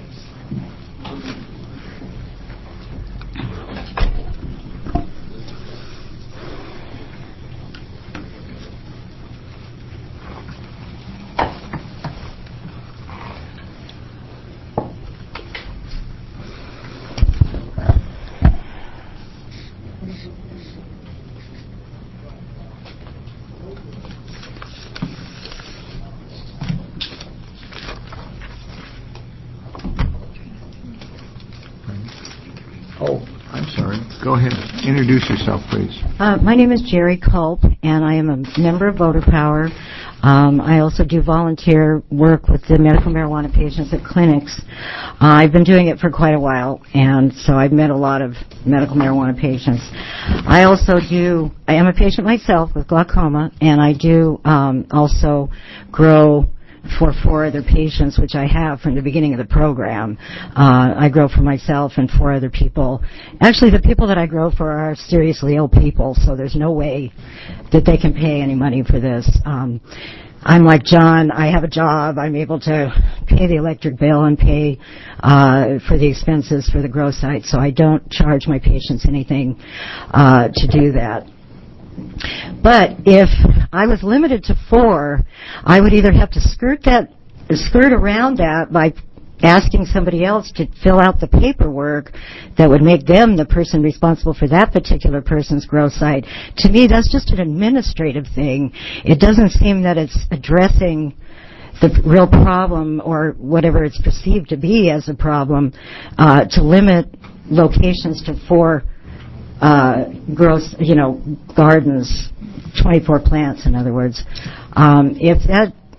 Oh, I'm sorry. Go ahead. Introduce yourself, please.
Uh, my name is Jerry Culp, and I am a member of Voter Power. Um, I also do volunteer work with the medical marijuana patients at clinics. Uh, I've been doing it for quite a while, and so I've met a lot of medical marijuana patients. I also do, I am a patient myself with glaucoma, and I do um, also grow for four other patients, which I have from the beginning of the program. Uh, I grow for myself and four other people. Actually, the people that I grow for are seriously ill people, so there's no way that they can pay any money for this. Um, I'm like John. I have a job. I'm able to pay the electric bill and pay uh, for the expenses for the grow site, so I don't charge my patients anything uh, to do that. But if I was limited to four, I would either have to skirt that, skirt around that by asking somebody else to fill out the paperwork that would make them the person responsible for that particular person's grow site. To me, that's just an administrative thing. It doesn't seem that it's addressing the real problem or whatever it's perceived to be as a problem, uh, to limit locations to four Uh, gross, you know, gardens, twenty-four plants, in other words. Um, if that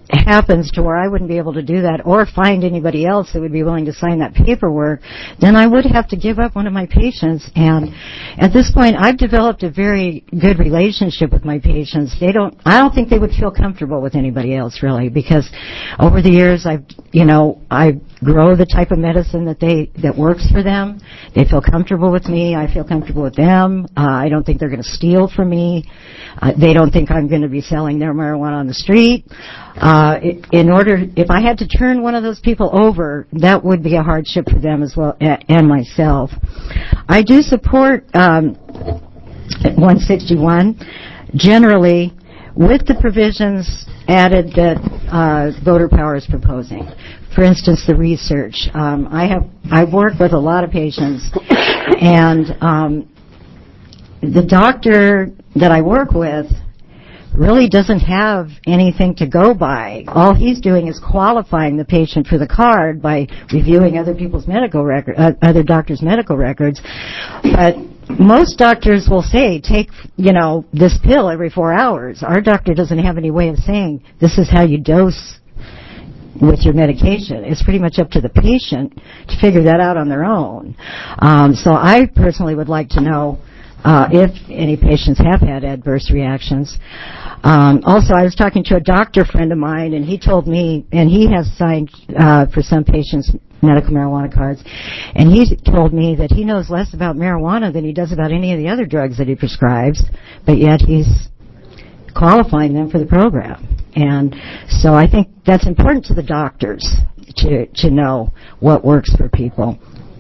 happens to where I wouldn't be able to do that or find anybody else that would be willing to sign that paperwork, then I would have to give up one of my patients. And at this point, I've developed a very good relationship with my patients. They don't, I don't think they would feel comfortable with anybody else, really, because over the years, I've, you know, I grow the type of medicine that they, that works for them. They feel comfortable with me. I feel comfortable with them. Uh, I don't think they're going to steal from me. Uh, they don't think I'm going to be selling their marijuana on the street. Uh, in order, if I had to turn one of those people over, that would be a hardship for them as well, and myself. I do support um, one sixty-one, generally, with the provisions added that uh, Voter Power is proposing. For instance, the research. Um, I have I've worked with a lot of patients, and um, the doctor that I work with really doesn't have anything to go by. All he's doing is qualifying the patient for the card by reviewing other people's medical record, uh, other doctors' medical records. But most doctors will say, take, you know, this pill every four hours. Our doctor doesn't have any way of saying, this is how you dose with your medication. It's pretty much up to the patient to figure that out on their own. Um, so I personally would like to know Uh, if any patients have had adverse reactions. Um, also, I was talking to a doctor friend of mine, and he told me, and he has signed uh, for some patients medical marijuana cards, and he told me that he knows less about marijuana than he does about any of the other drugs that he prescribes, but yet he's qualifying them for the program. And so I think that's important to the doctors to to know what works for people.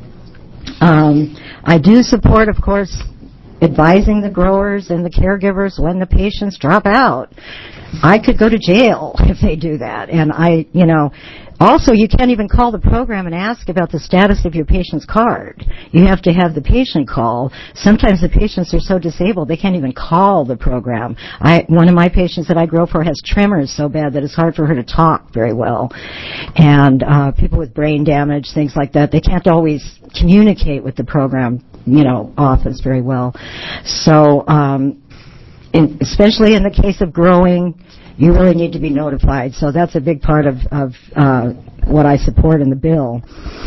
Um, I do support, of course, advising the growers and the caregivers when the patients drop out. I could go to jail if they do that. And I, you know, also you can't even call the program and ask about the status of your patient's card. You have to have the patient call. Sometimes the patients are so disabled they can't even call the program. I, one of my patients that I grow for has tremors so bad that it's hard for her to talk very well. And uh, people with brain damage, things like that, they can't always communicate with the program, you know, office very well. So, um, in, especially in the case of growing, you really need to be notified. So that's a big part of, of uh, what I support in the bill.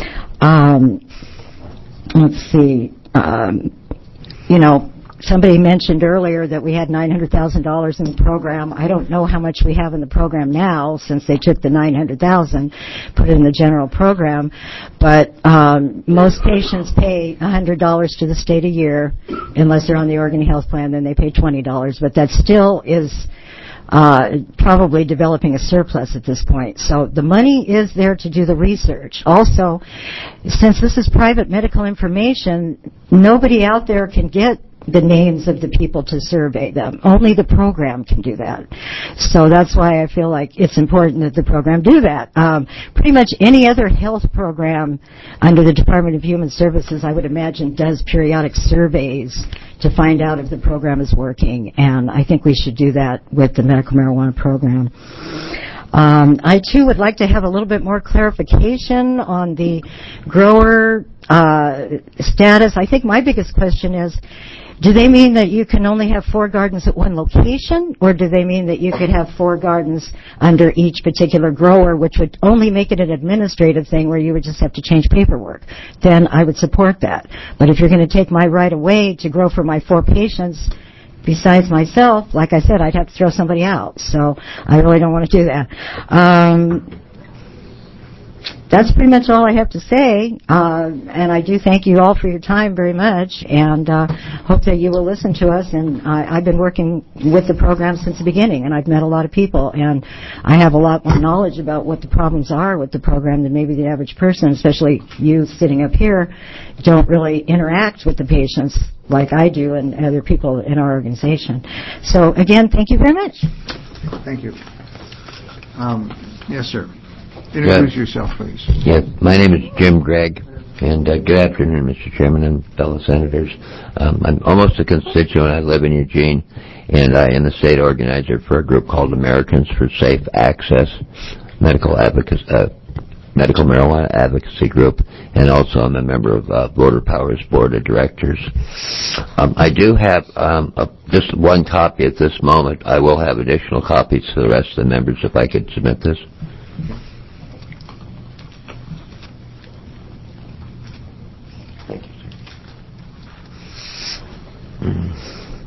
Um, let's see. Um, you know, somebody mentioned earlier that we had nine hundred thousand dollars in the program. I don't know how much we have in the program now since they took the nine hundred thousand dollars, put it in the general program. But um, most patients pay one hundred dollars to the state a year. Unless they're on the Oregon Health Plan, then they pay twenty dollars. But that still is uh, probably developing a surplus at this point. So the money is there to do the research. Also, since this is private medical information, nobody out there can get the names of the people to survey them. Only the program can do that. So that's why I feel like it's important that the program do that. Um, pretty much any other health program under the Department of Human Services, I would imagine, does periodic surveys to find out if the program is working. And I think we should do that with the medical marijuana program. Um, I, too, would like to have a little bit more clarification on the grower uh, status. I think my biggest question is, do they mean that you can only have four gardens at one location, or do they mean that you could have four gardens under each particular grower, which would only make it an administrative thing where you would just have to change paperwork? Then I would support that. But if you're going to take my right away to grow for my four patients, besides myself, like I said, I'd have to throw somebody out. So I really don't want to do that. Um, That's pretty much all I have to say, uh, and I do thank you all for your time very much, and uh, hope that you will listen to us. And I, I've been working with the program since the beginning, and I've met a lot of people, and I have a lot more knowledge about what the problems are with the program than maybe the average person, especially you sitting up here, don't really interact with the patients like I do and other people in our organization. So, again, thank you very much.
Thank you. Um, yes, sir. Introduce
yeah.
yourself, please.
Yeah, my name is Jim Gregg, and uh, good afternoon, Mister Chairman and fellow senators. Um, I'm almost a constituent. I live in Eugene, and I am the state organizer for a group called Americans for Safe Access, medical advocacy, uh, Medical Marijuana Advocacy Group, and also I'm a member of uh, Voter Power's Board of Directors. Um, I do have um, a, just one copy at this moment. I will have additional copies for the rest of the members if I could submit this. Thank you, sir.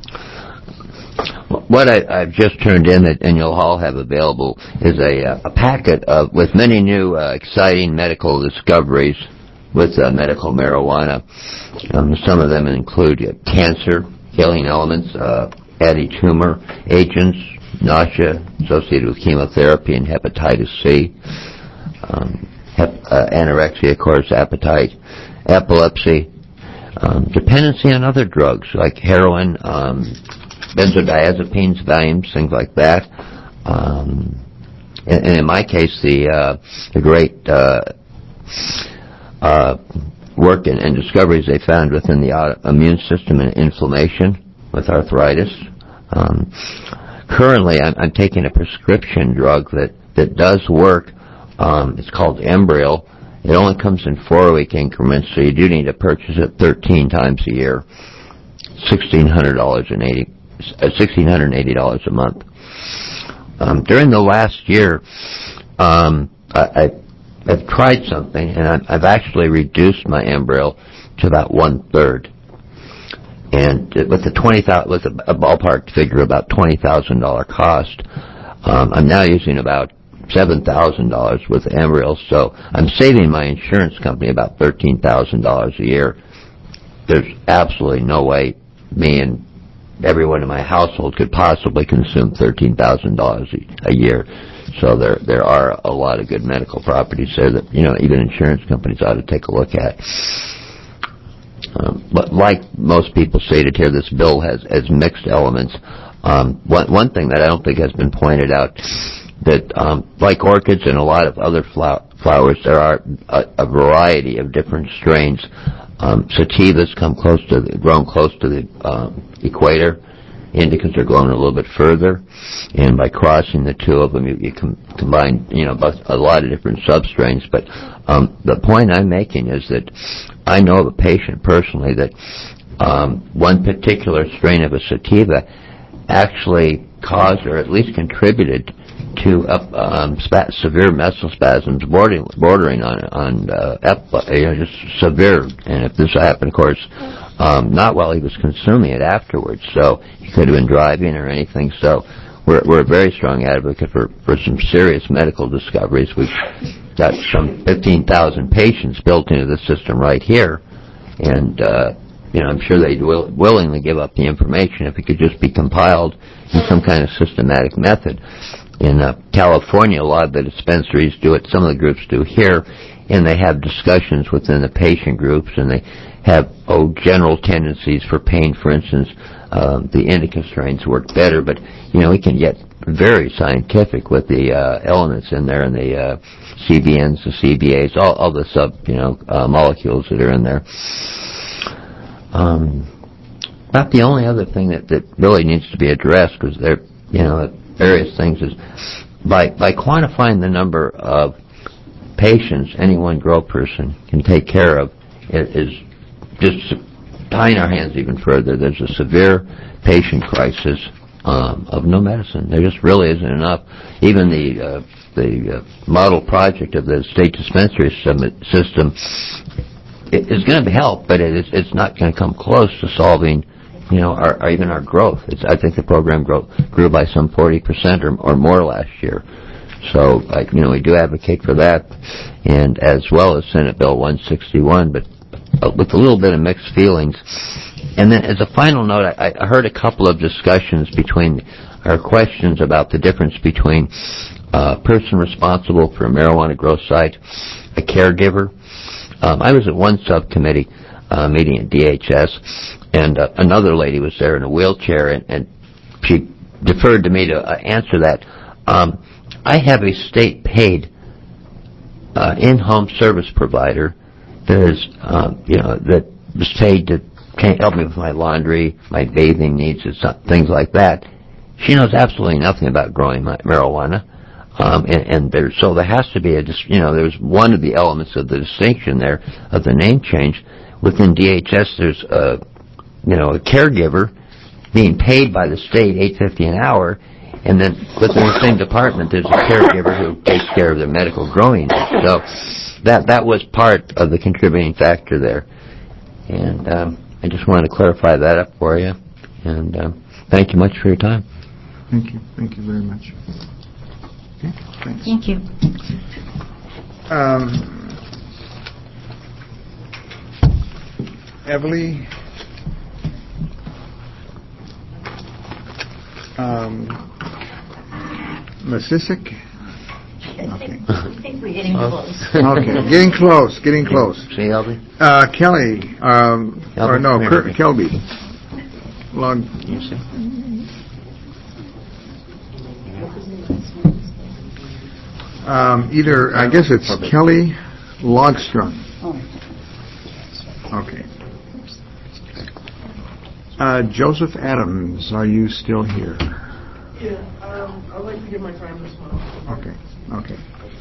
What I, I've just turned in, and you'll all have available, is a, a packet of with many new uh, exciting medical discoveries with uh, medical marijuana. Um, some of them include uh, cancer, healing elements, uh, anti-tumor agents, nausea associated with chemotherapy and hepatitis C, um, hep, uh, anorexia, of course, appetite, epilepsy, um, dependency on other drugs like heroin, um, benzodiazepines, Valiums, things like that. Um, and, and in my case, the uh, the great uh, uh, work and, and discoveries they found within the auto- immune system and inflammation with arthritis. Um, currently, I'm, I'm taking a prescription drug that, that does work. Um, it's called Embryo. It only comes in four-week increments, so you do need to purchase it thirteen times a year, sixteen hundred dollars and eighty. sixteen hundred eighty dollars a month. Um, during the last year, um, I, I, I've tried something, and I've, I've actually reduced my Embryo to about one-third. And with the twenty thousand, with a, a ballpark figure of about twenty thousand dollars cost, um, I'm now using about seven thousand dollars with the Embryo, so I'm saving my insurance company about thirteen thousand dollars a year. There's absolutely no way me and everyone in my household could possibly consume thirteen thousand dollars a year. So there there are a lot of good medical properties there that, you know, even insurance companies ought to take a look at. Um, but like most people stated here, this bill has, has mixed elements. Um, one, one thing that I don't think has been pointed out, that um, like orchids and a lot of other flow- flowers, there are a, a variety of different strains. Um, sativas come close to the, grown close to the um, equator. Indicas are grown a little bit further, and by crossing the two of them, you, you com- combine, you know, a lot of different substrains. But um, the point I'm making is that I know of a patient personally that um, one particular strain of a sativa actually caused, or at least contributed to uh, um, spa- severe mesospasms bordering, bordering on on uh, ep- you know, just severe. And if this happened, of course, um, not while he was consuming it afterwards. So he could have been driving or anything. So we're we're a very strong advocate for, for some serious medical discoveries. We've got some fifteen thousand patients built into the system right here, and uh, you know, I'm sure they'd will, willingly give up the information if it could just be compiled in some kind of systematic method. In uh, California, a lot of the dispensaries do it. Some of the groups do here, and they have discussions within the patient groups, and they have oh general tendencies for pain. For instance, uh, the indica strains work better, but you know we can get very scientific with the uh, elements in there, and the uh, C B Ns, the C B As, all, all the sub you know uh, molecules that are in there. Um, about the only other thing that, that really needs to be addressed, because they're you know. various things, is by by quantifying the number of patients any one grow person can take care of, it is just tying our hands even further. There's a severe patient crisis um, of no medicine. There just really isn't enough. Even the uh, the uh, model project of the state dispensary system is going to help, but it is, it's not going to come close to solving you know, our, our, even our growth. It's, I think the program grow, grew by some forty percent or, or more last year. So, like, you know, we do advocate for that, and as well as Senate Bill one sixty-one, but uh, with a little bit of mixed feelings. And then as a final note, I, I heard a couple of discussions between, or questions about the difference between a person responsible for a marijuana grow site, a caregiver. Um, I was at one subcommittee uh, meeting at D H S, and uh, another lady was there in a wheelchair, and, and she deferred to me to uh, answer that. Um, I have a state-paid uh, in-home service provider that is, um, you know, that was paid to help me with my laundry, my bathing needs, and things like that. She knows absolutely nothing about growing my marijuana. Um, and, and there, so there has to be a, dis- you know, there's one of the elements of the distinction there of the name change. Within D H S, there's a, you know, a caregiver being paid by the state eight fifty an hour, and then within the same department, there's a caregiver who takes care of their medical growing. So that that was part of the contributing factor there, and um, I just wanted to clarify that up for you. And um, thank you much for your time.
Thank you. Thank you very much. Okay, thanks.
Thank you.
Um, Everly, um, Masisic? Okay.
I think we're getting close.
Okay, getting close, getting close.
See, Elby?
Uh, Kelly, um, or no,
Kelby?
Kurt Kelby. Log.
You see?
Um, either, I guess it's Kelly Logstrom. Okay. Uh, Joseph Adams, are you still here?
Yeah, um, I'd like to give my time this month.
Okay, okay.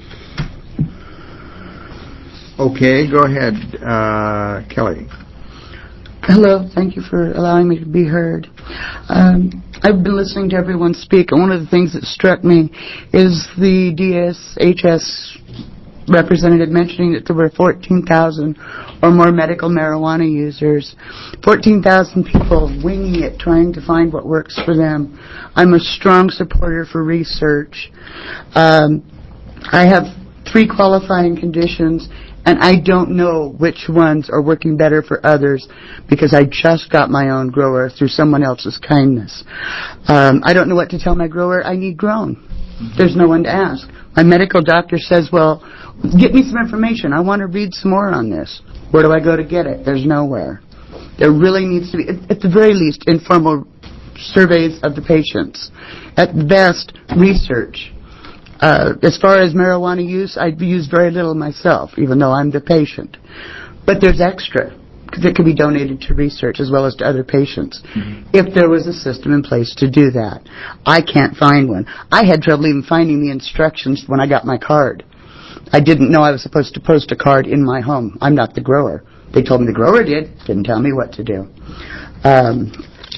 Okay, go ahead, uh, Kelly.
Hello, thank you for allowing me to be heard. Um, I've been listening to everyone speak, and one of the things that struck me is the D S H S representative mentioning that there were fourteen thousand or more medical marijuana users. fourteen thousand people winging it, trying to find what works for them. I'm a strong supporter for research. Um, I have three qualifying conditions, and I don't know which ones are working better for others because I just got my own grower through someone else's kindness. Um, I don't know what to tell my grower. I need grown. There's no one to ask. My medical doctor says, well, get me some information. I want to read some more on this. Where do I go to get it? There's nowhere. There really needs to be, at the very least, informal surveys of the patients. At best, research. Uh, as far as marijuana use, I use very little myself, even though I'm the patient. But there's extra that could be donated to research as well as to other patients, mm-hmm. if there was a system in place to do that. I can't find one. I had trouble even finding the instructions when I got my card. I didn't know I was supposed to post a card in my home. I'm not the grower. They told me the grower did, didn't tell me what to do. Um,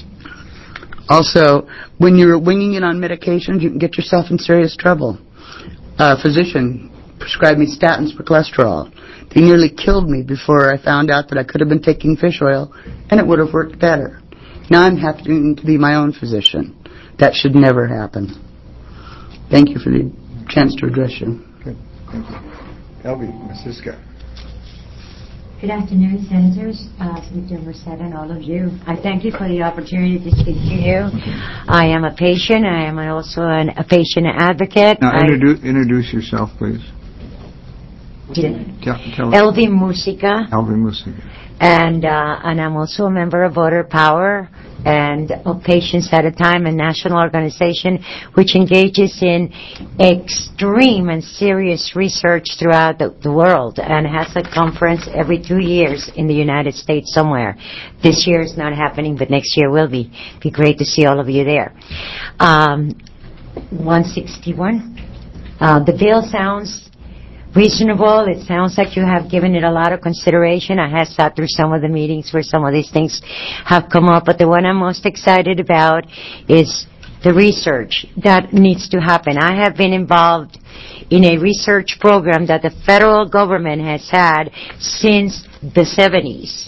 also, when you're winging it on medications, you can get yourself in serious trouble. A physician prescribed me statins for cholesterol. They nearly killed me before I found out that I could have been taking fish oil, and it would have worked better. Now I'm having to be my own physician. That should never happen. Thank you for the chance to address you.
Good. Thank you. Elby, Masiska.
Good afternoon, Senators, uh, Senator Merced, and all of you. I thank you for the opportunity to speak to you. I am a patient. I am also an, a patient advocate.
Now,
I,
introduce, introduce yourself, please. Tell, tell
Elvie Musica.
Elvie Musica.
And, uh, and I'm also a member of Voter Power and of Patients at a Time, a national organization which engages in extreme and serious research throughout the, the world and has a conference every two years in the United States somewhere. This year is not happening, but next year will be. Be great to see all of you there. Um, one sixty-one. Uh, the bill sounds reasonable. It sounds like you have given it a lot of consideration. I have sat through some of the meetings where some of these things have come up, but the one I'm most excited about is the research that needs to happen. I have been involved in a research program that the federal government has had since the seventies.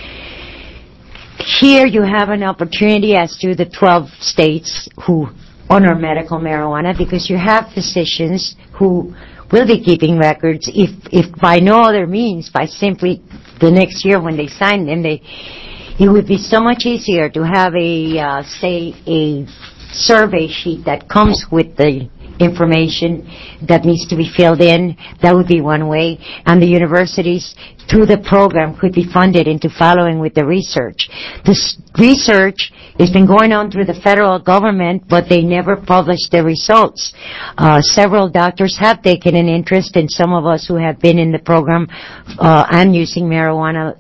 Here you have an opportunity, as do the twelve states who honor medical marijuana, because you have physicians who will be keeping records, if if by no other means, by simply the next year when they sign them, they it would be so much easier to have a uh, say a survey sheet that comes with the information that needs to be filled in. That would be one way. And the universities, through the program, could be funded into following with the research. This research has been going on through the federal government, but they never published the results. Uh, several doctors have taken an interest, and some of us who have been in the program uh, and using marijuana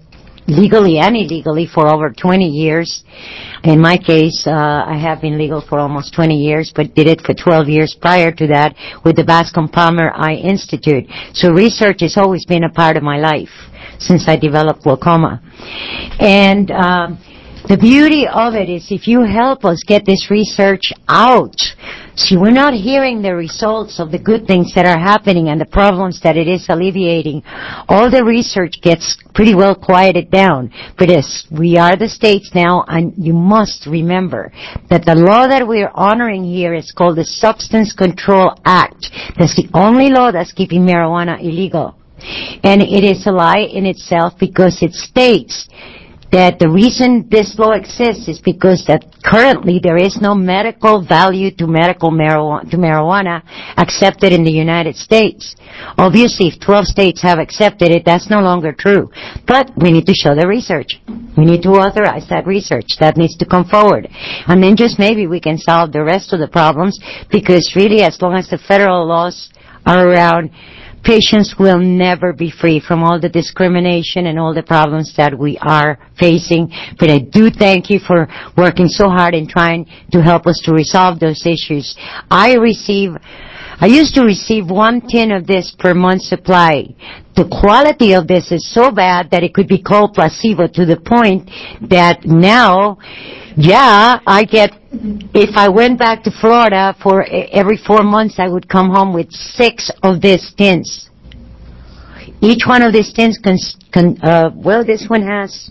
legally and illegally for over twenty years. In my case, uh, I have been legal for almost twenty years, but did it for twelve years prior to that with the Bascom Palmer Eye Institute. So research has always been a part of my life since I developed glaucoma. And um, the beauty of it is if you help us get this research out, see, we're not hearing the results of the good things that are happening and the problems that it is alleviating. All the research gets pretty well quieted down. But yes, we are the states now, and you must remember that the law that we're honoring here is called the Substance Control Act. That's the only law that's keeping marijuana illegal. And it is a lie in itself because it states that the reason this law exists is because that currently there is no medical value to medical marijuana, to marijuana accepted in the United States. Obviously, if twelve states have accepted it, that's no longer true. But we need to show the research. We need to authorize that research. That needs to come forward. And then just maybe we can solve the rest of the problems, because really, as long as the federal laws are around, patients will never be free from all the discrimination and all the problems that we are facing. But I do thank you for working so hard in trying to help us to resolve those issues. I receive, I used to receive one tin of this per month supply. The quality of this is so bad that it could be called placebo, to the point that now, yeah, I get, if I went back to Florida for every four months, I would come home with six of these tins. Each one of these tins can, can uh, well, this one has,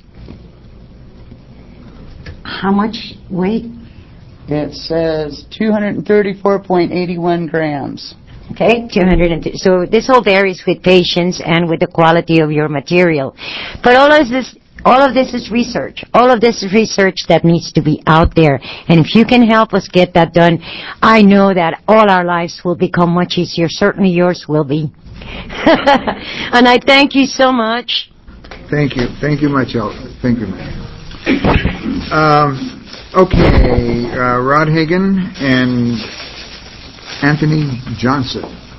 how much weight?
It says two hundred thirty-four point eight one grams.
Okay, two hundred. So this all varies with patients and with the quality of your material. But all of this, all of this is research. All of this is research that needs to be out there. And if you can help us get that done, I know that all our lives will become much easier. Certainly yours will be. And I thank you so much.
Thank you. Thank you much, El. Thank you, ma'am. Um, okay, uh, Rod Hagen and Anthony Johnson.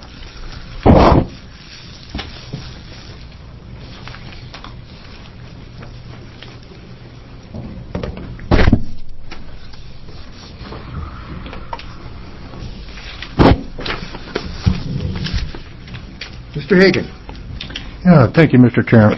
Mister Hagen.
Yeah, thank you, Mister Chairman.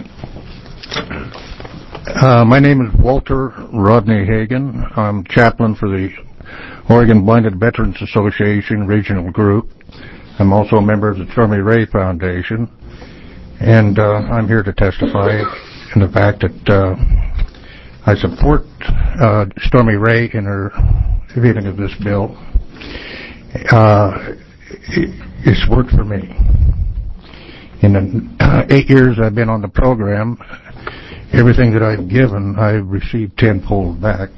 Uh, my name is Walter Rodney Hagen. I'm chaplain for the Oregon Blinded Veterans Association Regional Group. I'm also a member of the Stormy Ray Foundation, and uh, I'm here to testify in the fact that uh, I support uh, Stormy Ray in her reading of this bill. Uh, it, it's worked for me. In the uh, eight years I've been on the program, everything that I've given, I've received tenfold back.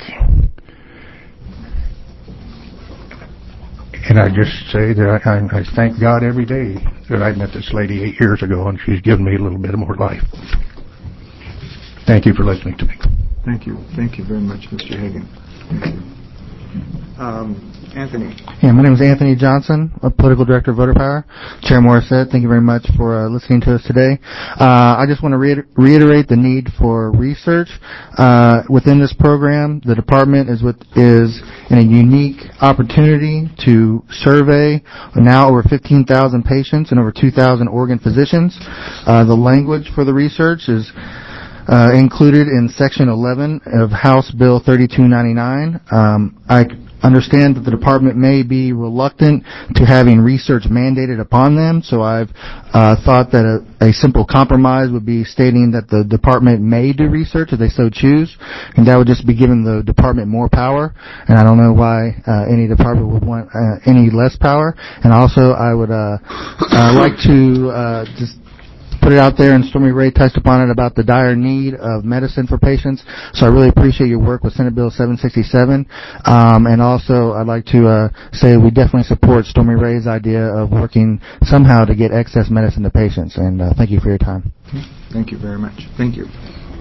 And I just say that I, I thank God every day that I met this lady eight years ago, and she's given me a little bit more life. Thank you for listening to me.
Thank you. Thank you very much, Mister Hagen. Thank you. Um, Anthony.
Yeah, my name is Anthony Johnson, a political director of Voter Power. Chair Morissette, thank you very much for uh, listening to us today. Uh, I just want to reiter- reiterate the need for research. Uh, within this program, the department is with, is in a unique opportunity to survey now over fifteen thousand patients and over two thousand organ physicians. Uh, the language for the research is uh, included in Section eleven of House Bill thirty-two ninety-nine. Um, I understand that the department may be reluctant to having research mandated upon them, so I've uh, thought that a, a simple compromise would be stating that the department may do research if they so choose, and that would just be giving the department more power, and I don't know why uh, any department would want uh, any less power. And also I would uh, uh, like to uh, just put it out there, and Stormy Ray touched upon it about the dire need of medicine for patients. So I really appreciate your work with Senate Bill seven sixty-seven. Um, and also I'd like to uh, say we definitely support Stormy Ray's idea of working somehow to get excess medicine to patients. And uh, thank you for your time.
Thank you very much. Thank you.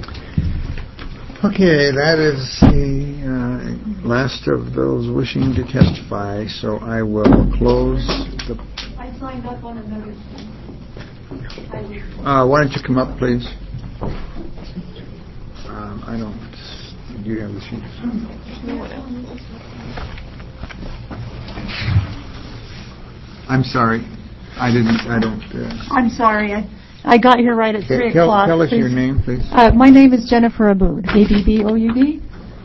Okay, that is the uh, last of those wishing to testify, so I will close the...
I signed up on another thing.
Uh, why don't you come up, please? Um, I don't, do you have the sheet? I'm sorry. I didn't, I don't. Uh,
I'm sorry. I, I got here right at three
tell,
o'clock.
Tell us
please.
your name, please.
Uh, my name is Jennifer Aboud. A B B O U D.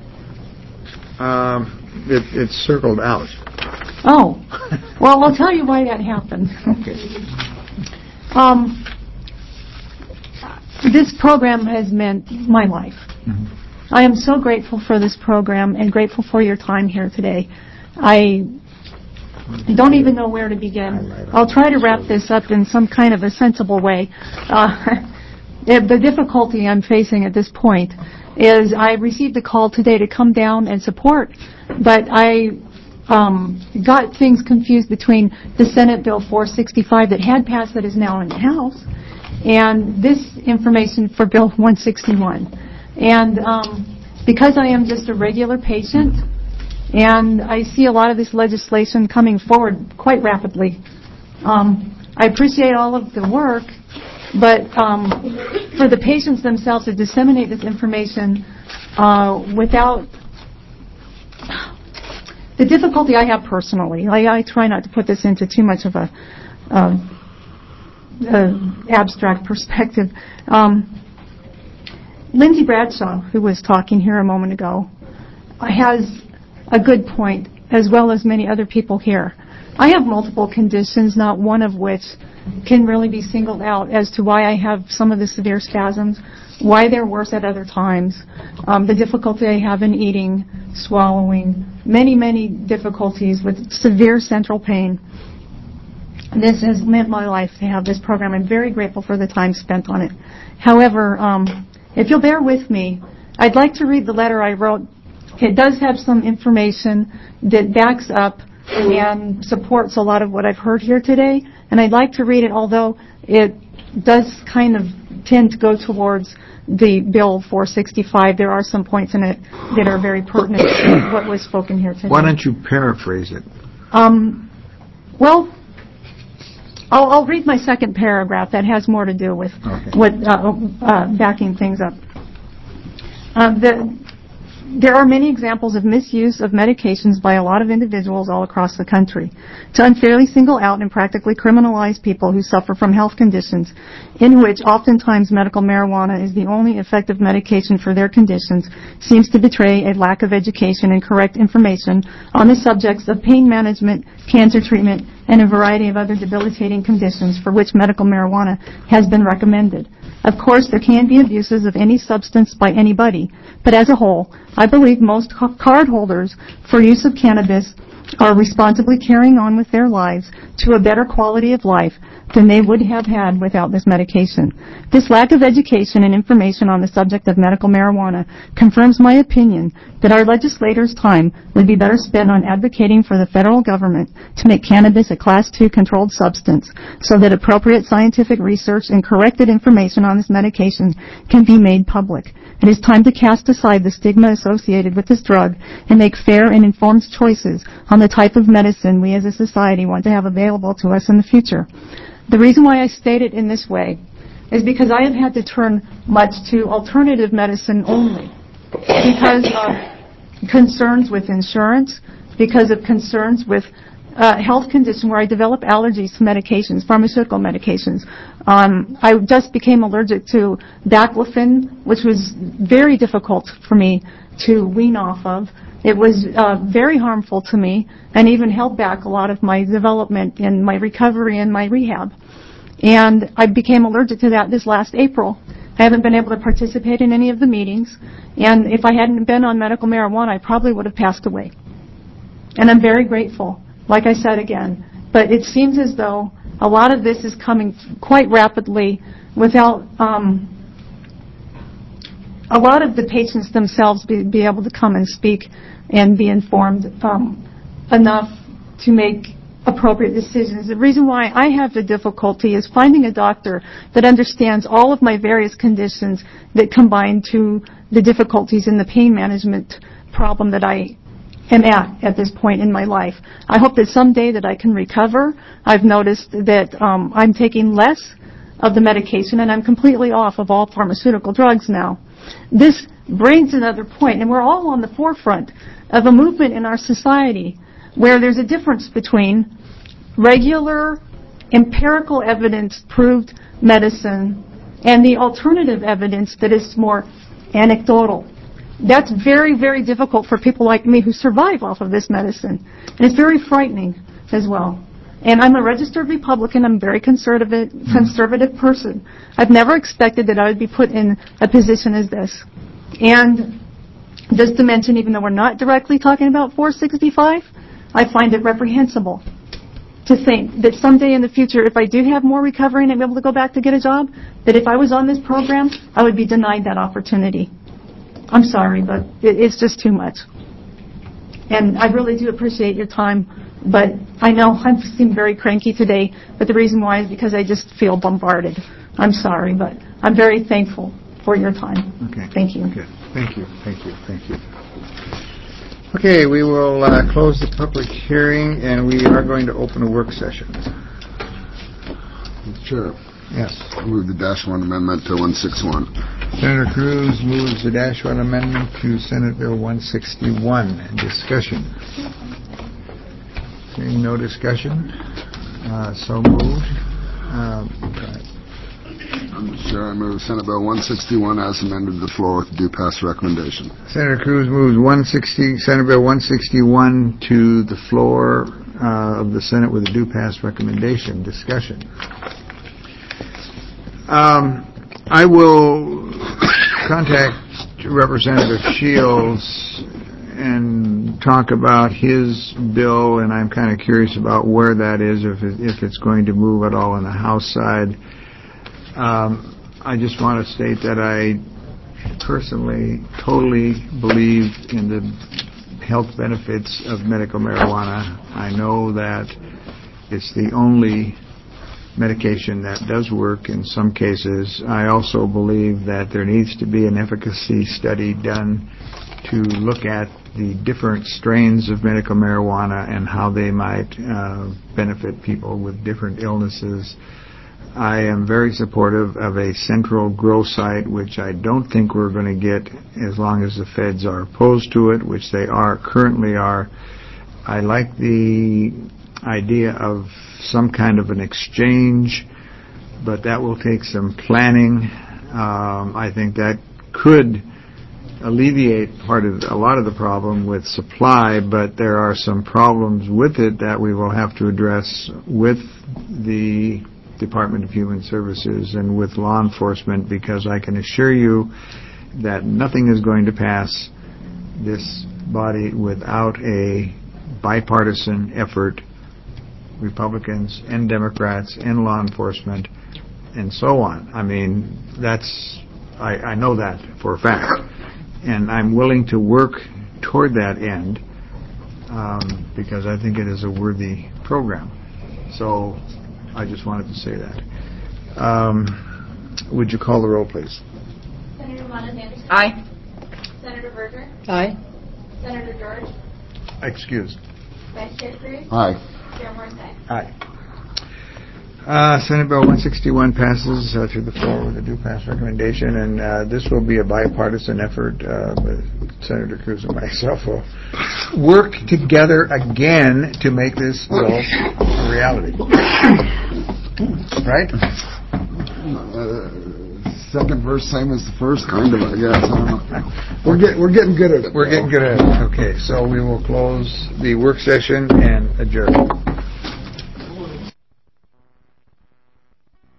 Um, it, it's circled out.
Oh. Well, I'll tell you why that happened.
Okay.
Um, this program has meant my life.
Mm-hmm.
I am so grateful for this program and grateful for your time here today. I don't even know where to begin. I'll try to wrap this up in some kind of a sensible way. Uh, the difficulty I'm facing at this point is I received a call today to come down and support, but I um, got things confused between the Senate Bill four sixty-five that had passed that is now in the House and this information for Bill one sixty-one. And um, because I am just a regular patient and I see a lot of this legislation coming forward quite rapidly, um, I appreciate all of the work, but um, for the patients themselves to disseminate this information uh, without the difficulty I have personally, I, I try not to put this into too much of a, uh, a abstract perspective. Um, Lindsay Bradshaw, who was talking here a moment ago, has a good point, as well as many other people here. I have multiple conditions, not one of which can really be singled out as to why I have some of the severe spasms, why they're worse at other times, um, the difficulty I have in eating, swallowing, many, many difficulties with severe central pain. This has meant my life to have this program. I'm very grateful for the time spent on it. However, um, if you'll bear with me, I'd like to read the letter I wrote. It does have some information that backs up and supports a lot of what I've heard here today, and I'd like to read it, although it does kind of tend to go towards the Bill four sixty-five. There are some points in it that are very pertinent to what was spoken here today.
Why don't you paraphrase it?
Um, well, I'll, I'll read my second paragraph. That has more to do with
okay.
what uh, uh, backing things up. Uh, the There are many examples of misuse of medications by a lot of individuals all across the country. To unfairly single out and practically criminalize people who suffer from health conditions in which oftentimes medical marijuana is the only effective medication for their conditions seems to betray a lack of education and correct information on the subjects of pain management, cancer treatment, and a variety of other debilitating conditions for which medical marijuana has been recommended. Of course, there can be abuses of any substance by anybody, but as a whole, I believe most card holders for use of cannabis are responsibly carrying on with their lives to a better quality of life than they would have had without this medication. This lack of education and information on the subject of medical marijuana confirms my opinion that our legislators' time would be better spent on advocating for the federal government to make cannabis a Class two controlled substance so that appropriate scientific research and corrected information on this medication can be made public. It is time to cast aside the stigma associated with this drug and make fair and informed choices on the type of medicine we as a society want to have available to us in the future. The reason why I state it in this way is because I have had to turn much to alternative medicine only because of concerns with insurance, because of concerns with uh, health condition where I develop allergies to medications, pharmaceutical medications. Um, I just became allergic to baclofen, which was very difficult for me to wean off of. It was uh, very harmful to me and even held back a lot of my development and my recovery and my rehab. And I became allergic to that this last April. I haven't been able to participate in any of the meetings. And if I hadn't been on medical marijuana, I probably would have passed away. And I'm very grateful, like I said again. But it seems as though a lot of this is coming quite rapidly without um, a lot of the patients themselves be, be able to come and speak and be informed um, enough to make appropriate decisions. The reason why I have the difficulty is finding a doctor that understands all of my various conditions that combine to the difficulties in the pain management problem that I am at at this point in my life. I hope that someday that I can recover. I've noticed that um, I'm taking less of the medication and I'm completely off of all pharmaceutical drugs now. This brings another point, and we're all on the forefront of a movement in our society where there's a difference between regular empirical evidence-proved medicine and the alternative evidence that is more anecdotal. That's very, very difficult for people like me who survive off of this medicine. And it's very frightening as well. And I'm a registered Republican. I'm a very conservative, conservative person. I've never expected that I would be put in a position as this. And just to mention, even though we're not directly talking about four sixty-five, I find it reprehensible to think that someday in the future, if I do have more recovery and I'm able to go back to get a job, that if I was on this program, I would be denied that opportunity. I'm sorry, but it, it's just too much. And I really do appreciate your time, but I know I seem very cranky today, but the reason why is because I just feel bombarded. I'm sorry, but I'm very thankful for your time.
Okay.
Thank you.
Okay. Thank you. Thank you. Thank you. Okay, we will uh, close the public hearing, and we are going to open a work session.
Sure.
Yes.
I move the dash one amendment to one sixty-one.
Senator Cruz moves the dash one amendment to Senate Bill one sixty-one. Discussion. Seeing no discussion, uh, so moved. Um,
Sure, I move Senate Bill one sixty-one as amended to the floor with due pass recommendation.
Senator Cruz moves one sixty, Senate Bill one sixty-one to the floor uh, of the Senate with a due pass recommendation. Discussion. Um, I will contact Representative Shields and talk about his bill, and I'm kind of curious about where that is, if it, if it's going to move at all on the House side. Um, I just want to state that I personally totally believe in the health benefits of medical marijuana. I know that it's the only medication that does work in some cases. I also believe that there needs to be an efficacy study done to look at the different strains of medical marijuana and how they might uh, benefit people with different illnesses. I am very supportive of a central grow site, which I don't think we're going to get as long as the feds are opposed to it, which they are currently are. I like the idea of some kind of an exchange, but that will take some planning. Um, I think that could alleviate part of a lot of the problem with supply, but there are some problems with it that we will have to address with the Department of Human Services and with law enforcement, because I can assure you that nothing is going to pass this body without a bipartisan effort, Republicans and Democrats and law enforcement and so on. I mean, that's, I, I know that for a fact. And I'm willing to work toward that end um, because I think it is a worthy program. So I just wanted to say that. Um, would you call the roll, please?
Senator Monahan.
Aye.
Senator Berger.
Aye.
Senator George.
Excused.
Vice Chair Cruz.
Aye.
Chair Morrissey.
Aye. Uh, Senate Bill one sixty-one passes uh, through the floor with a due pass recommendation, and uh, this will be a bipartisan effort. Uh, Senator Cruz and myself will work together again to make this bill a reality. Right?
Uh, second verse, same as the first, kind of, I guess. I don't know. We're, get, we're getting good at it.
We're getting good at it. Okay, so we will close the work session and adjourn.